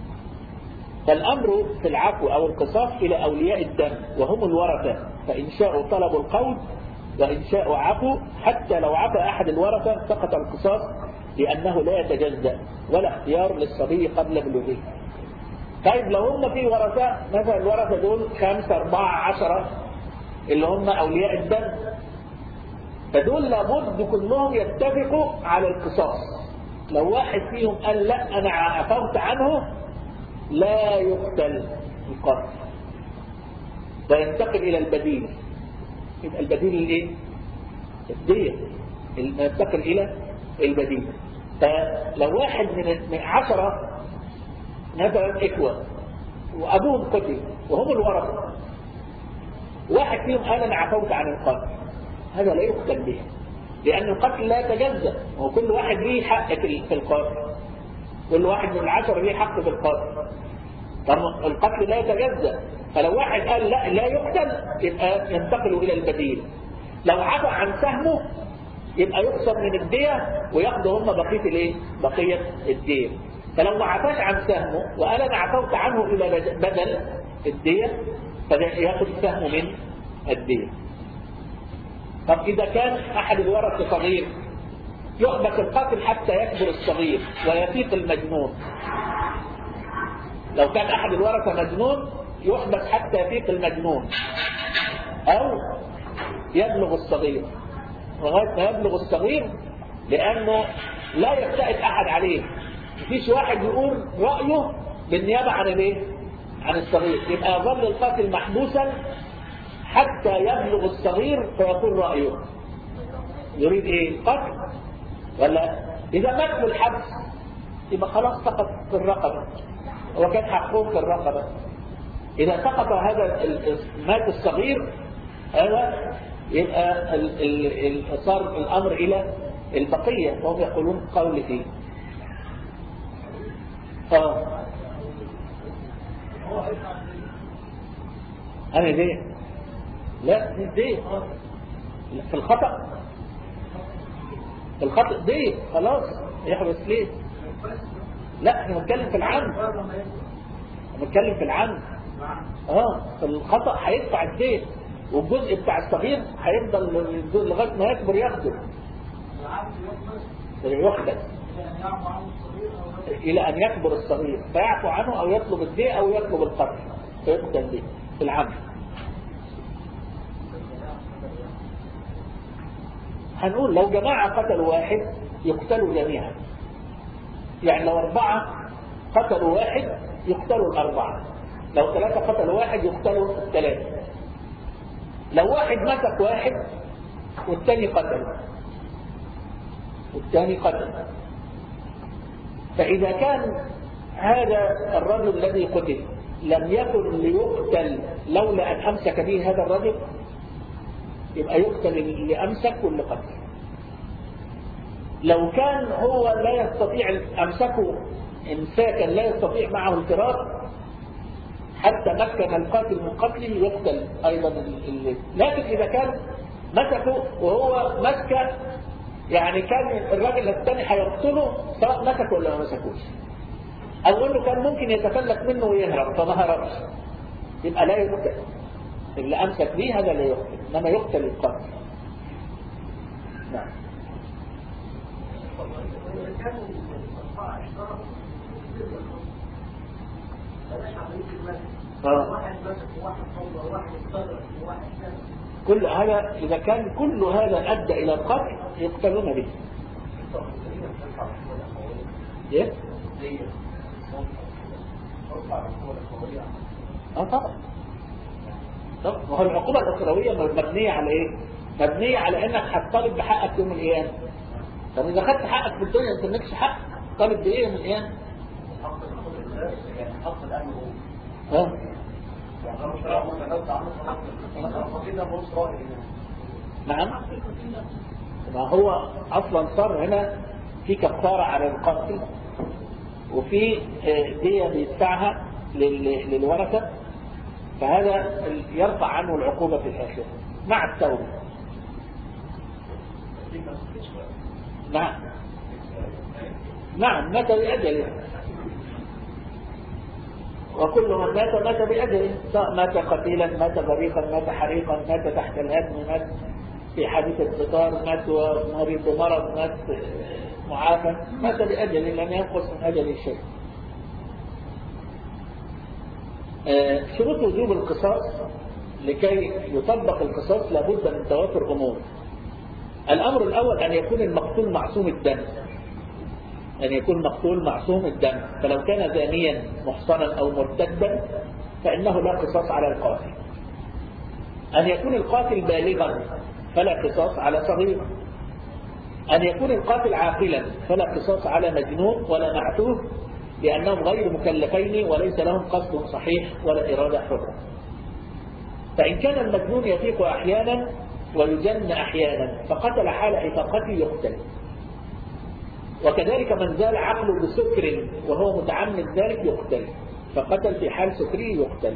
فالأمر في العفو أو القصاص إلى أولياء الدم وهم الورثة، فإن شاءوا طلبوا القود وإن شاءوا عفوا. حتى لو عفى أحد الورثة سقط القصاص لأنه لا يتجزأ ولا اختيار للصبي قبل بلوغه. طيب لو هم في ورثة مثلا الورثة دول 5 4 10 اللي هم أولياء الدم، فدول لابد كلهم يتفقوا على القصاص. لو واحد فيهم قال لا أنا عفوت عنه لا يقتل القتل وينتقل إلى البديل. يبقى البديل الايه؟ الدية. ينتقل إلى البديل. فلو واحد من 10 مثلا إخوة وأبوهم قتل وهم الورثة، واحد فيهم قال أنا عفوت عن القتل، هذا لا يقتل به لأن القتل لا يتجزأ، وكل واحد ليه حق في القتل. كل واحد من 10 ليه حق في القتل. طبعا القتل لا يتجزأ، فلو واحد قال لا يقتل يبقى ينتقل إلى البديل. لو عفى عن سهمه يبقى يقسم من الدية وياخدوا هم بقية الدية. فلو ما عفاش عن سهمه وقال أنا عفوت عنه إلى بدل الدية فياخد سهمه من الدية. طب إذا كان أحد الورثة صغير يحبس القاتل حتى يكبر الصغير ويفيق المجنون. لو كان أحد الورثة مجنون يحبس حتى يفيق المجنون أو يبلغ الصغير. لغاية ما يبلغ الصغير لأنه لا يبتعد أحد عليه. مفيش واحد يقول رأيه بالنيابة عن الصغير. يبقى يظل القاتل محبوسا حتى يبلغ الصغير فيقول رأيه يريد ايه؟ قتل ولا إذا مات في الحبس يبقى خلاص سقط في الرقبة وكان حقه في الرقبة. إذا سقط هذا مات الصغير هذا يبقى صار الأمر إلى البقية وهم يقولون قول فيه. أنا ليه؟ لا دي في الخطأ دي خلاص يحبس ليه؟ لا احنا بنتكلم في العمد. في الخطأ هيدفع الدين والجزء بتاع الصغير هيفضل لغايه ما يكبر ياخده. يحبس الى ان يكبر الصغير فيعفو عنه او يطلب الدين او يطلب القتل فيقتل به في العمد. هنقول لو جماعة قتلوا واحد يقتلوا جميعا. يعني لو 4 قتلوا واحد يقتلوا الأربعة، لو 3 قتلوا واحد يقتلوا الثلاثة، لو واحد مسك واحد والثاني قتل، فإذا كان هذا الرجل الذي قتل لم يكن ليقتل لولا أن أمسك به هذا الرجل، يبقى يقتل اللي أمسك واللي قتل. لو كان هو لا يستطيع أمسكه إمساكا لا يستطيع معه الفرار حتى مكن القاتل من قتله يقتل أيضا لكن إذا كان مسكه وهو مسكه يعني كان الراجل الثاني هيقتله سواء مسكه ولا ما مسكوش، أو إنه كان ممكن يتفلت منه ويهرب فما هربش، يبقى لا يقتل. اللي أمسك به هذا لا يقتل، إنما يقتل القاتل. نعم. كل هذا إذا كان كل هذا أدى إلى القتل يقتلون به. إيه؟ طبعا. طب ما هو العقوبة الأخروية مبنية على إيه؟ مبنية على إنك هتطالب بحقك يوم القيامة. طب إذا خدت حقك في الدنيا أنت مالكش حق، طالب بإيه يوم القيامة؟ حق الأهل هو. نعم. ما هو أصلا صار هنا في كفارة على القاتل وفي دية بيدفعها للورثة، فهذا يرفع عنه العقوبة في الآخرة مع التوبة. نعم مات بأجله، وكل من مات بأجله، سواء مات قتيلا، مات غريقا، مات حريقا، مات تحت الهدم، مات في حادثة قطار، مات مريض بمرض، مات معافى، مات بأجله لم ينقص من أجل شيء. شروط وجوب القصاص لكي يطبق القصاص لابد من توافر أمور. الأمر الأول أن يكون المقتول معصوم الدم، أن يكون مقتول معصوم الدم، فلو كان زانيا محصنا أو مرتدا فإنه لا قصاص على القاتل. أن يكون القاتل بالغا فلا قصاص على صغير. أن يكون القاتل عاقلا فلا قصاص على مجنون ولا معتوه، لأنهم غير مكلفين وليس لهم قصد صحيح ولا إرادة حرة. فإن كان المجنون يفيق أحيانا ويجن أحيانا فقتل حال إفاقته يقتل. وكذلك من زال عقله بسكر وهو متعمد ذلك يقتل، فقتل في حال سكره يقتل.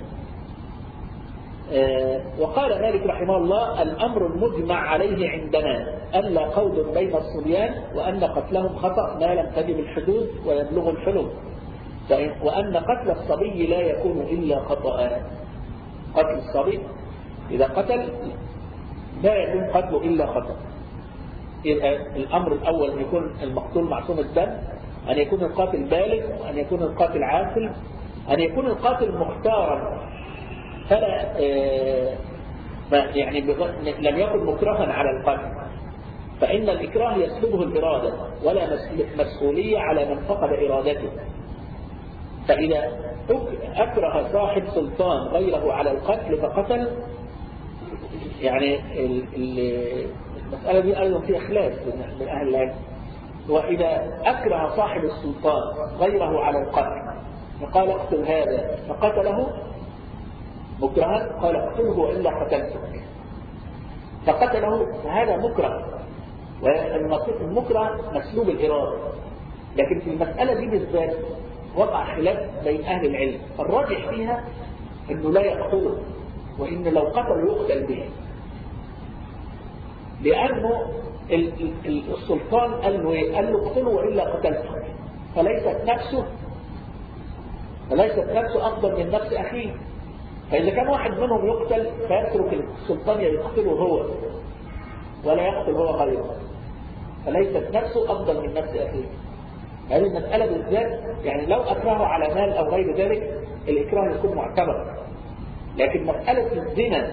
وقال مالك رحمه الله: الأمر المجمع عليه عندنا ألا قول بين الصبيان، وأن قتلهم خطأ ما لم تجب الحدود ويبلغ الحلم، وأن قتل الصبي لا يكون إلا خطأ. قتل الصبي إذا قتل لا يكون قتله إلا خطأ. الأمر الأول أن يكون المقتول معصوم الدم، أن يكون القاتل بالغ، أن يكون القاتل عاقل، أن يكون القاتل مختارا فلا يعني لم يكن مكرها على القتل، فإن الإكراه يسلبه الإرادة ولا مسؤولية على من فقد إرادته. فإذا أكره صاحب سلطان غيره على القتل فقتل، يعني المسألة دي أيضا فيها خلاف من أهل العلم. وإذا أكره صاحب السلطان غيره على القتل فقال اقتل هذا فقتله مكرها، قال اقتله إلا قتلته فقتله، فهذا مكره، والمكره مسلوب الإرادة. لكن في المسألة دي بالذات وقع خلاف بين أهل العلم، الراجح فيها أنه لا يقتله، وإن لو قتل يقتل به، لأنه السلطان قال له إيه؟ قال له اقتله وإلا قتلته، فليست نفسه أفضل من نفس أخيه. فإذا كان واحد منهم يقتل فيترك السلطان يقتله هو ولا يقتل هو غيره، فليست نفسه أفضل من نفس أخيه. هذه المسألة بالذات يعني لو أكرهه على مال أو غير ذلك الإكراه يكون معتبر، لكن مسألة الزنا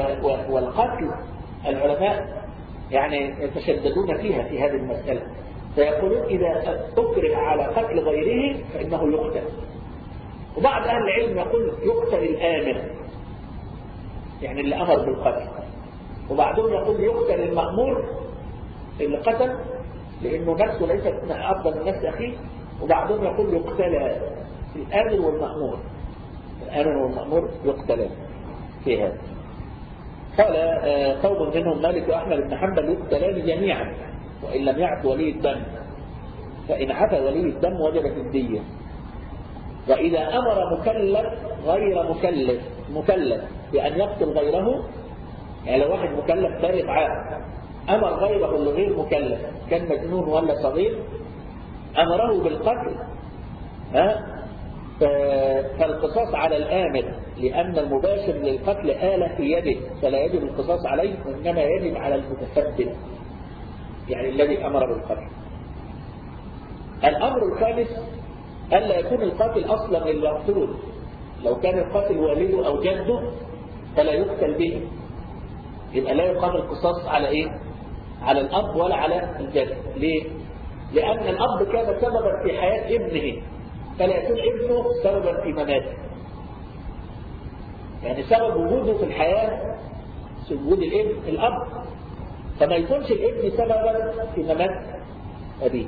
والقتل العلماء يعني يتشددون فيها في هذه المسألة، فيقولون إذا أكره على قتل غيره فإنه يقتل. وبعض أهل العلم يقول يقتل الآمر، يعني اللي أمر بالقتل، وبعضهم يقول يقتل المأمور اللي قتل لأنه نفسه ليست أفضل من نفس أخيه، وبعضهم يقول يقتل الآمر والمأمور، الآمر والمأمور يقتلان في هذا. قال قوم منهم مالك وأحمد بن حنبل يقتلان جميعا وإن لم يعف ولي الدم، فإن عفى ولي الدم وجبت الدية. وإذا أمر مكلف غير مكلف بأن يقتل غيره، يعني لو واحد مكلف بالغ عاقل أمر غيره اللي غير مكلف كان مجنون ولا صغير أمره بالقتل، فالقصاص على الآمر لأن المباشر للقتل آلة في يده فلا يجب القصاص عليه، وإنما يجب على المتسبب يعني الذي أمر بالقتل. الأمر الخامس ألا يكون القاتل أصلا للمقتول، لو كان القاتل والده أو جده فلا يقتل به، يبقى لا يقام القصاص على إيه؟ على الأب ولا على الجد. ليه؟ لأن الأب كان سببا في حياة ابنه فلا يكون ابنه سببا في مماته، يعني سبب وجوده في الحياة وجود الابن الأب، فما يكونش الابن سببا في ممات أبيه.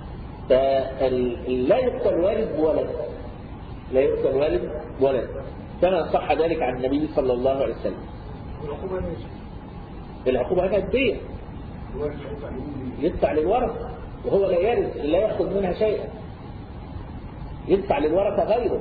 فلا يقتل والد بولد، لا يقتل والد بولد، كما صح ذلك عن النبي صلى الله عليه وسلم. العقوبة هنا الدية يدفع للورثة وهو لا يرث لا يأخذ منها شيئا، يدفع للورثة غيره.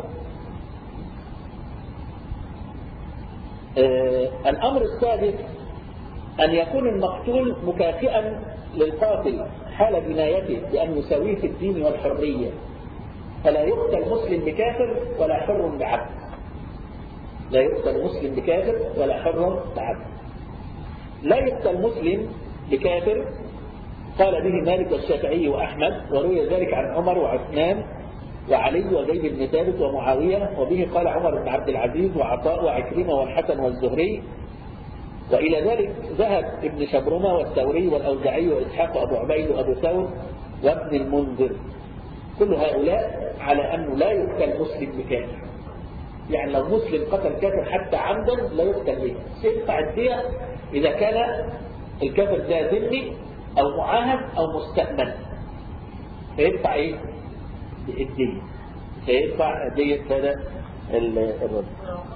الأمر السادس أن يكون المقتول مكافئا للقاتل حال جنايته بأن يساويه في الدين والحرية، فلا يقتل مسلم بكافر ولا حر بعبد، لا يقتل مسلم بكافر ولا حر بعبد. لا يقتل مسلم بكافر قال به مالك والشافعي وأحمد، وروي ذلك عن عمر وعثمان وعلي وزيد بن ثابت ومعاوية، وبه قال عمر بن عبد العزيز وعطاء وعكرمة والحسن والزهري، وإلى ذلك ذهب ابن شبرمة والثوري والأوزاعي وإسحاق وأبو عبيد وأبو ثور وابن المنذر، كل هؤلاء على أنه لا يقتل مسلم بكافر، يعني لو مسلم قتل كافر حتى عمدا لا يقتل به، سيدفع الدية إذا كان الكافر ده ذمي أو معاهد أو مستأمن، فيدفع إيه؟ الدية، فيدفع دية هذا الرجل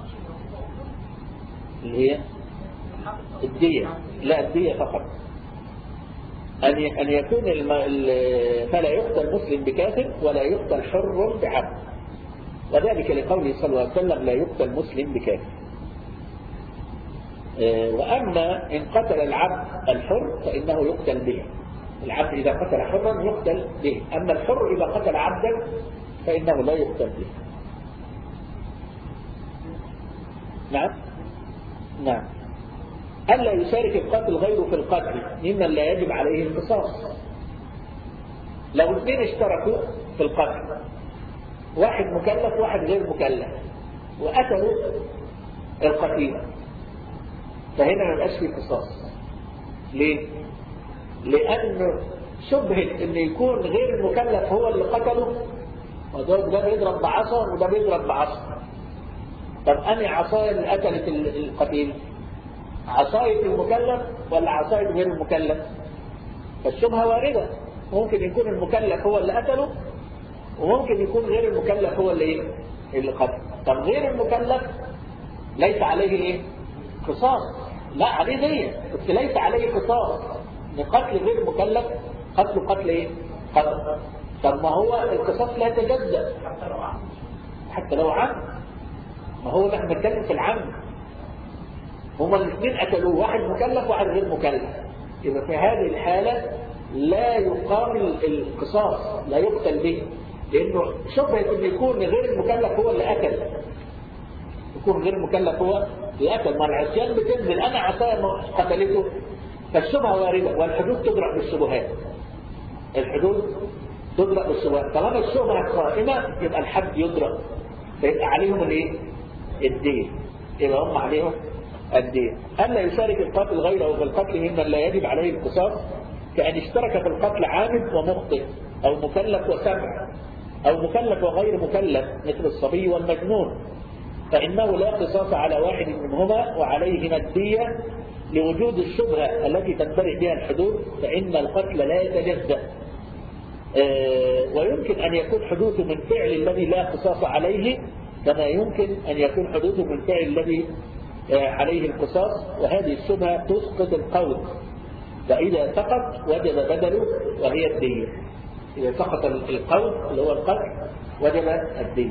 اللي هي الدية، لا الدية فقط. أن يكون فلا يقتل مسلم بكافر ولا يقتل حر بعبد، وذلك لقوله صلى الله عليه وسلم لا يقتل مسلم بكافر. وأما إن قتل العبد الحر فإنه يقتل به، العبد إذا قتل حرا يقتل به، أما الحر إذا قتل عبدا فإنه لا يقتل به. نعم نعم. ألا يشارك القاتل غيره في القتل ممن لا يجب عليه القصاص. لو اثنين اشتركوا في القتل، واحد مكلف وواحد غير مكلف، وقتلوا القتيل، فهنا ما يبقاش فيه قصاص. ليه؟ لأنه شبهة إن يكون غير المكلف هو اللي قتله، وده بيضرب بعصا وده بيضرب بعصا. طب أنهي عصاية اللي قتلت القتيل؟ عصاية المكلف ولا عصاية غير المكلف؟ فالشبهة واردة، ممكن يكون المكلف هو اللي قتله وممكن يكون غير المكلف هو اللي قتله. طب غير المكلف ليس عليه ايه؟ قصاص، لا عليه دية، بس ليس عليه قصاص. لقتل غير المكلف قتل ايه؟ قتل. طب ما هو القصاص لا يتجدد حتى لو عمد، ما هو نحن بنتكلم في العمد، هما الاثنين قتلوه، واحد مكلف وواحد غير مكلف، يبقى في هذه الحالة لا يقام القصاص، لا يقتل به، لأنه شبهة أن يكون غير المكلف هو اللي قتل، يكون غير المكلف هو اللي قتل، ما العصيان بتنزل أنا عصايا قتلته، فالشبهة واردة، والحدود تدرك بالشبهات، الحدود تدرك بالشبهات، طالما الشبهة قائمة يبقى الحد يدرك، فيبقى عليهم الايه؟ الدين، يبقى هم عليهم الدين. ألا يشارك القاتل غيره في القتل ممن لا يجب عليه القصاص كأن اشترك في القتل عامد ومخطئ، أو مكلف وسمع، أو مكلف وغير مكلف مثل الصبي والمجنون، فإنه لا قصاص على واحد منهما وعليهما الدية لوجود الشبهة التي تنبرئ بها الحدود، فإن القتل لا يتجزأ. ويمكن أن يكون حدوثه من فعل الذي لا قصاص عليه، كما يمكن أن يكون حدوثه من فعل الذي عليه القصاص، وهذه الشبهة تسقط القول، فإذا سقط وجب بدله وهي الدية. إذا سقط القول اللي هو القتل وجب الدية.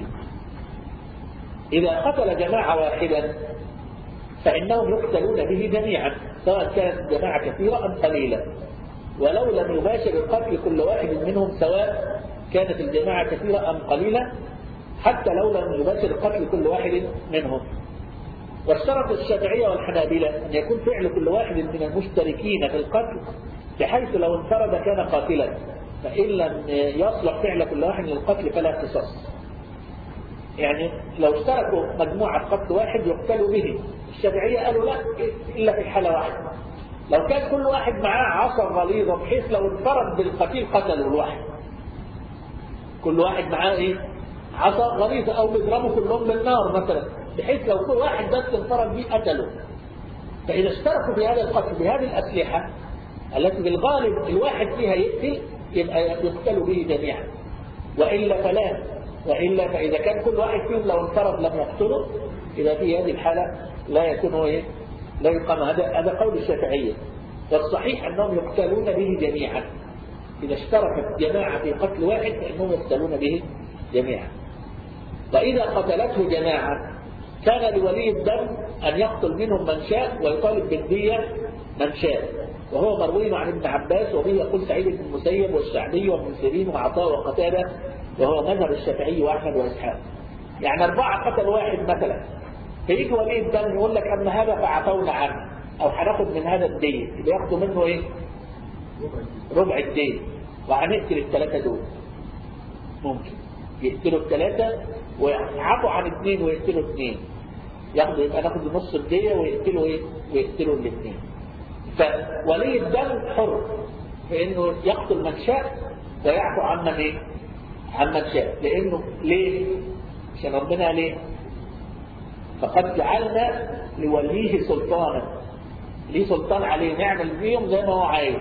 إذا قتل جماعة واحدا فإنهم يقتلون به جميعا، سواء كانت جماعة كثيرة أم قليلة، ولو لم يباشر القتل كل واحد منهم، سواء كانت الجماعة كثيرة أم قليلة، حتى لو لم يباشر القتل كل واحد منهم. واشترط الشافعية والحنابلة أن يكون فعل كل واحد من المشتركين في القتل بحيث لو انفرد كان قاتلا، فإن لم يصلح فعل كل واحد للقتل فلا قصاص. يعني لو اشتركوا مجموعة قتل واحد يقتلوا به، الشافعية قالوا لا إلا في حالة واحدة، لو كان كل واحد معاه عصا غليظة بحيث لو انفرد بالقتيل قتلوا الواحد. كل واحد معاه ايه؟ عصا غليظة، أو بيضربوا كلهم بالنار مثلا، بحيث لو كل واحد بس انفرد به قتلوا. فإذا اشتركوا في هذا القتل بهذه الأسلحة التي بالغالب الواحد فيها يقتل، يبقى يقتلوا به جميعا، وإلا فلا. وإلا فإذا كان كل واحد فيهم لو انفرد لم يقتله، إذا في هذه الحالة لا يكون ايه؟ لا يقام. هذا قول الشافعية، والصحيح أنهم يقتلون به جميعا. إذا اشتركت جماعة في قتل واحد فإنهم يقتلون به جميعا. وإذا قتلته جماعة كان لولي الدم أن يقتل منهم من شاء ويطالب بالدية من شاء، وهو مروي عن ابن عباس، وبه يقول سعيد بن المسيب والشعبي وابن سيرين وعطاء وقتادة، وهو مذهب الشافعي وأحمد وإسحاق. يعني 4 قتل واحد مثلا، فيجي ولي الدم يقول لك أن هذا فعفونا عنه، أو هناخد من هذا الدية، اللي ياخدوا منه إيه؟ ربع الدية، وهنقتل ال3 دول. ممكن يقتلوا ال3 ويعفوا عن 2 ويقتلوا 2، ياخدوا، يبقى ناخد نص الدية ويقتلوا ايه؟ ويقتلوا ال2. فولي الدم حر في انه يقتل من شاء ويعفو عن من ايه؟ عن من شاء. لانه ليه؟ عشان ربنا ليه؟ فقد جعلنا لوليه سلطانا، ليه سلطان عليه، نعمل بيهم زي ما هو عايز.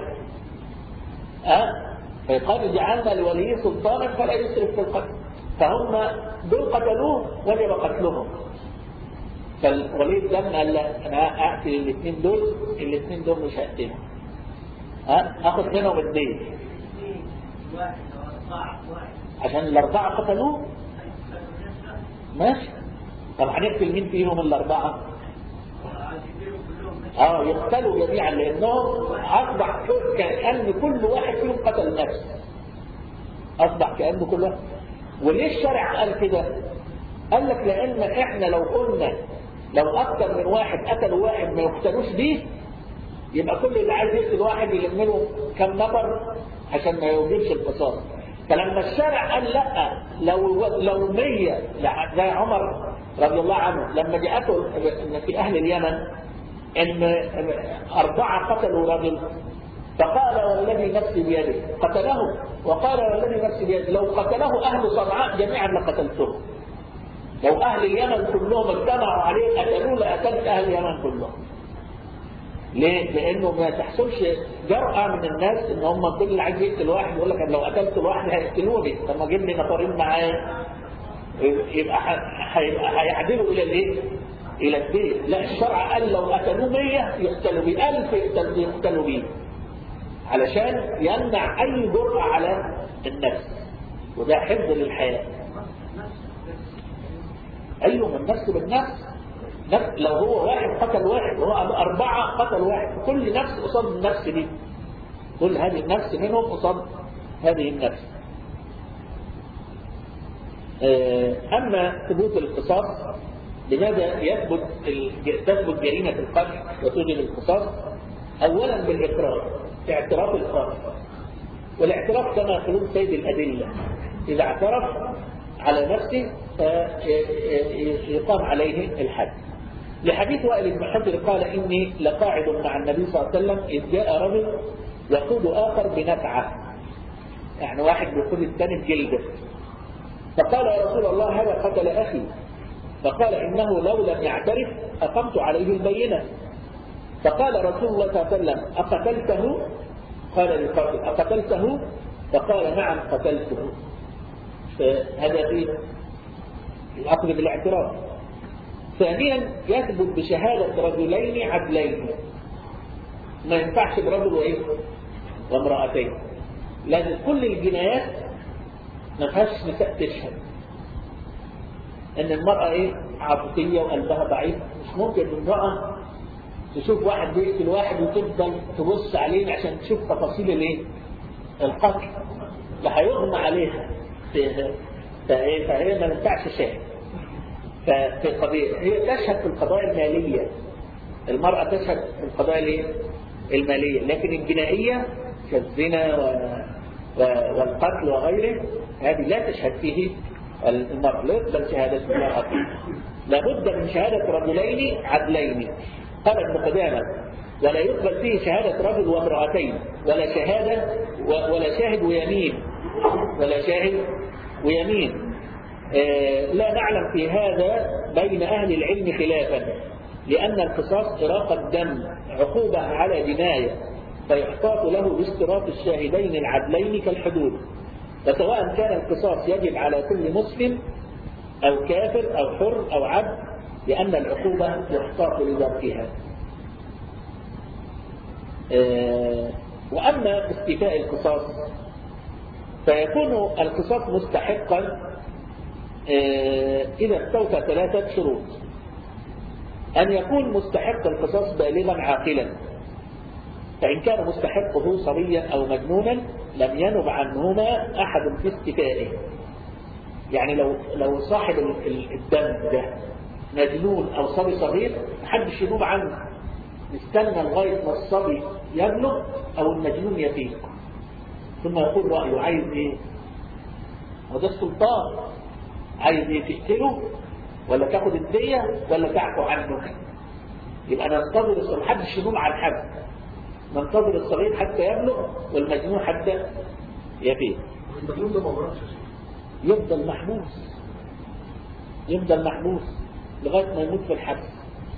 فقد جعلنا لوليه سلطانا فلا يسرف في القتل، فهم دول قتلوه وجب قتلهم. فولي الدم قال لا، انا اقتل الاثنين دول مش هقتلهم، اخذ منهم الدين عشان ال4 قتلوه. ماشي، طب هنقتل مين فيهم ال4؟ يقتلوا جميعا، لانهم اصبح كأن كل واحد فيهم قتل نفسه، اصبح كأنه كل واحد. وليه الشرع قال كده؟ قال لك لان احنا لو قلنا لو اكثر من واحد قتلوا واحد ما يقتلوش بيه، يبقى كل اللي عايز يقتل واحد يلم له كم نفر عشان ما يوجبش القصاص. فلما الشرع قال لا، لو 100 زي عمر رضي الله عنه لما جاءته في اهل اليمن ان 4 قتلوا رجل، فقال والذي نفسي بيده قتله، وقال والذي نفسي بيده لو قتله اهل صنعاء جميعا لقتلته. لو اهل اليمن كلهم اجتمعوا عليه قتلوه لقتلت اهل اليمن كلهم. ليه؟ لانه ما تحصلش جرأة من الناس ان هم كل اللي عايز يقتل واحد يقول لك لو قتلت الواحد هيقتلوني، طب ما جيب لي نفرين معايا، يبقى هيعدلوا الى الايه؟ الى الدين. لا، الشرع قال لو قتلوا 100 يقتلوا بيه، 1000 يقتلوا بيه، علشان يمنع اي جرأة على النفس، وده حفظ للحياة. ايوه، النفس بالنفس. لو هو واحد قتل واحد وهو 4 قتل واحد، كل نفس قصاد النفس دي، كل هذه النفس منهم قصاد هذه النفس. أما ثبوت القصاص، لماذا تثبت جريمة القتل وتوجب القصاص؟ أولا بالإقرار، اعتراف القاتل، والاعتراف كما يقولون سيد الأدلة، إذا اعترف على نفسه يقام عليه الحد. لحديث وائل بن حجر قال إني لقاعد مع النبي صلى الله عليه وسلم إذ جاء رجل يقود آخر بنفعه، يعني واحد بيقود الثاني بجلده. فقال يا رسول الله هذا قتل أخي، فقال إنه لو لم يعترف أقمت عليه البينة. فقال رسول الله صلى الله عليه وسلم أقتلته؟ قال للقاتل أقتلته؟ فقال نعم قتلته. هذا في الأخذ بالاعتراف. ثانيا يثبت بشهادة رجلين عدلين، ما ينفعش برجل وإيه وامرأتين، لأن كل الجنايات ما فيهاش نساء تشهد. ان المرأة ايه عاطفية وقلبها ضعيف، مش ممكن المرأة تشوف واحد بيقتل واحد وتفضل تبص عليه عشان تشوف تفاصيل الايه القتل، فهيغمى عليها. فهي ما ينفعش شاهد. ففي القضية هي تشهد في القضايا المالية، المرأة تشهد في القضايا المالية، لكن الجنائية كالزنا والقتل وغيره هذه لا تشهد فيه المرأة، لا يقبل شهادة المرأة فيه. لابد من شهادة رجلين عدلين. قال ابن قدامة ولا يقبل فيه شهادة رجل وامرأتين، ولا شاهد ويمين، ولا شاهد ويمين. لا نعلم في هذا بين أهل العلم خلافا، لأن القصاص إراقة الدم عقوبة على جناية، فيحتاط له باشتراط الشاهدين العدلين كالحدود. فسواء كان القصاص يجب على كل مسلم أو كافر أو حر أو عبد، لأن العقوبة يحتاط لذاتها. وأما استيفاء القصاص فيكون القصاص مستحقا إذا استوفى 3 شروط: أن يكون مستحق القصاص بالغا عاقلا، فإن كان مستحقه صبيا أو مجنونا لم ينب عنهما أحد في استيفائه. يعني لو صاحب الدم ده مجنون أو صبي صغير محدش ينوب عنه، نستنى لغاية ما الصبي يبلغ أو المجنون يفيق ثم يقول رأيه عايز إيه. وده السلطان، عايز إيه، تقتله ولا تاخد الدية ولا تعفو عنه. يبقى ننتظر محدش ينوب عن حد، ننتظر الصغير حتى يبلغ والمجنون حتى يفيق. المجنون ده ما بيعرفش يفضل محبوس لغاية ما يموت في الحبس.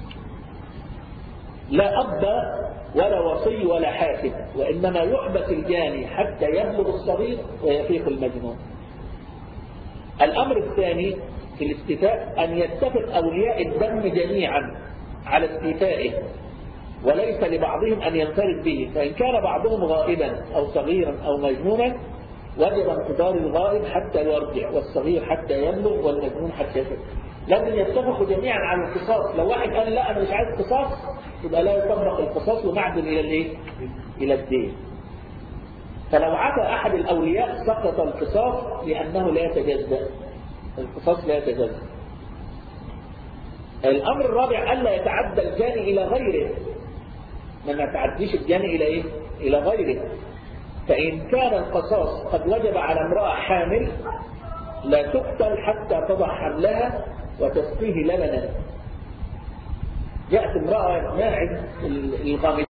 لا أب ولا وصي ولا حاكم، وإنما يحبس الجاني حتى يبلغ الصغير ويفيق المجنون. الأمر الثاني في الاستيفاء أن يتفق أولياء الدم جميعا على استيفائه، وليس لبعضهم أن ينفرد به، فإن كان بعضهم غائبا أو صغيرا أو مجنونا وجب انتظار الغائب حتى يرجع، والصغير حتى يبلغ، والمجنون حتى يفيق. لازم يتفقوا جميعا على القصاص. لو واحد قال لا أنا مش عايز قصاص يبقى لا يطبق القصاص ومعدل إلى الايه؟ إلى الدين. فلو عفى أحد الأولياء سقط القصاص لأنه لا يتجزأ، القصاص لا يتجزأ. الأمر الرابع ألا يتعدى الجاني إلى غيره، ما يتعديش الجاني إلى إيه؟ إلى غيره. فإن كان القصاص قد وجب على امرأة حامل لا تقتل حتى تضع حملها وتسقيه لبنا. جاءت امرأة ماعز الغامض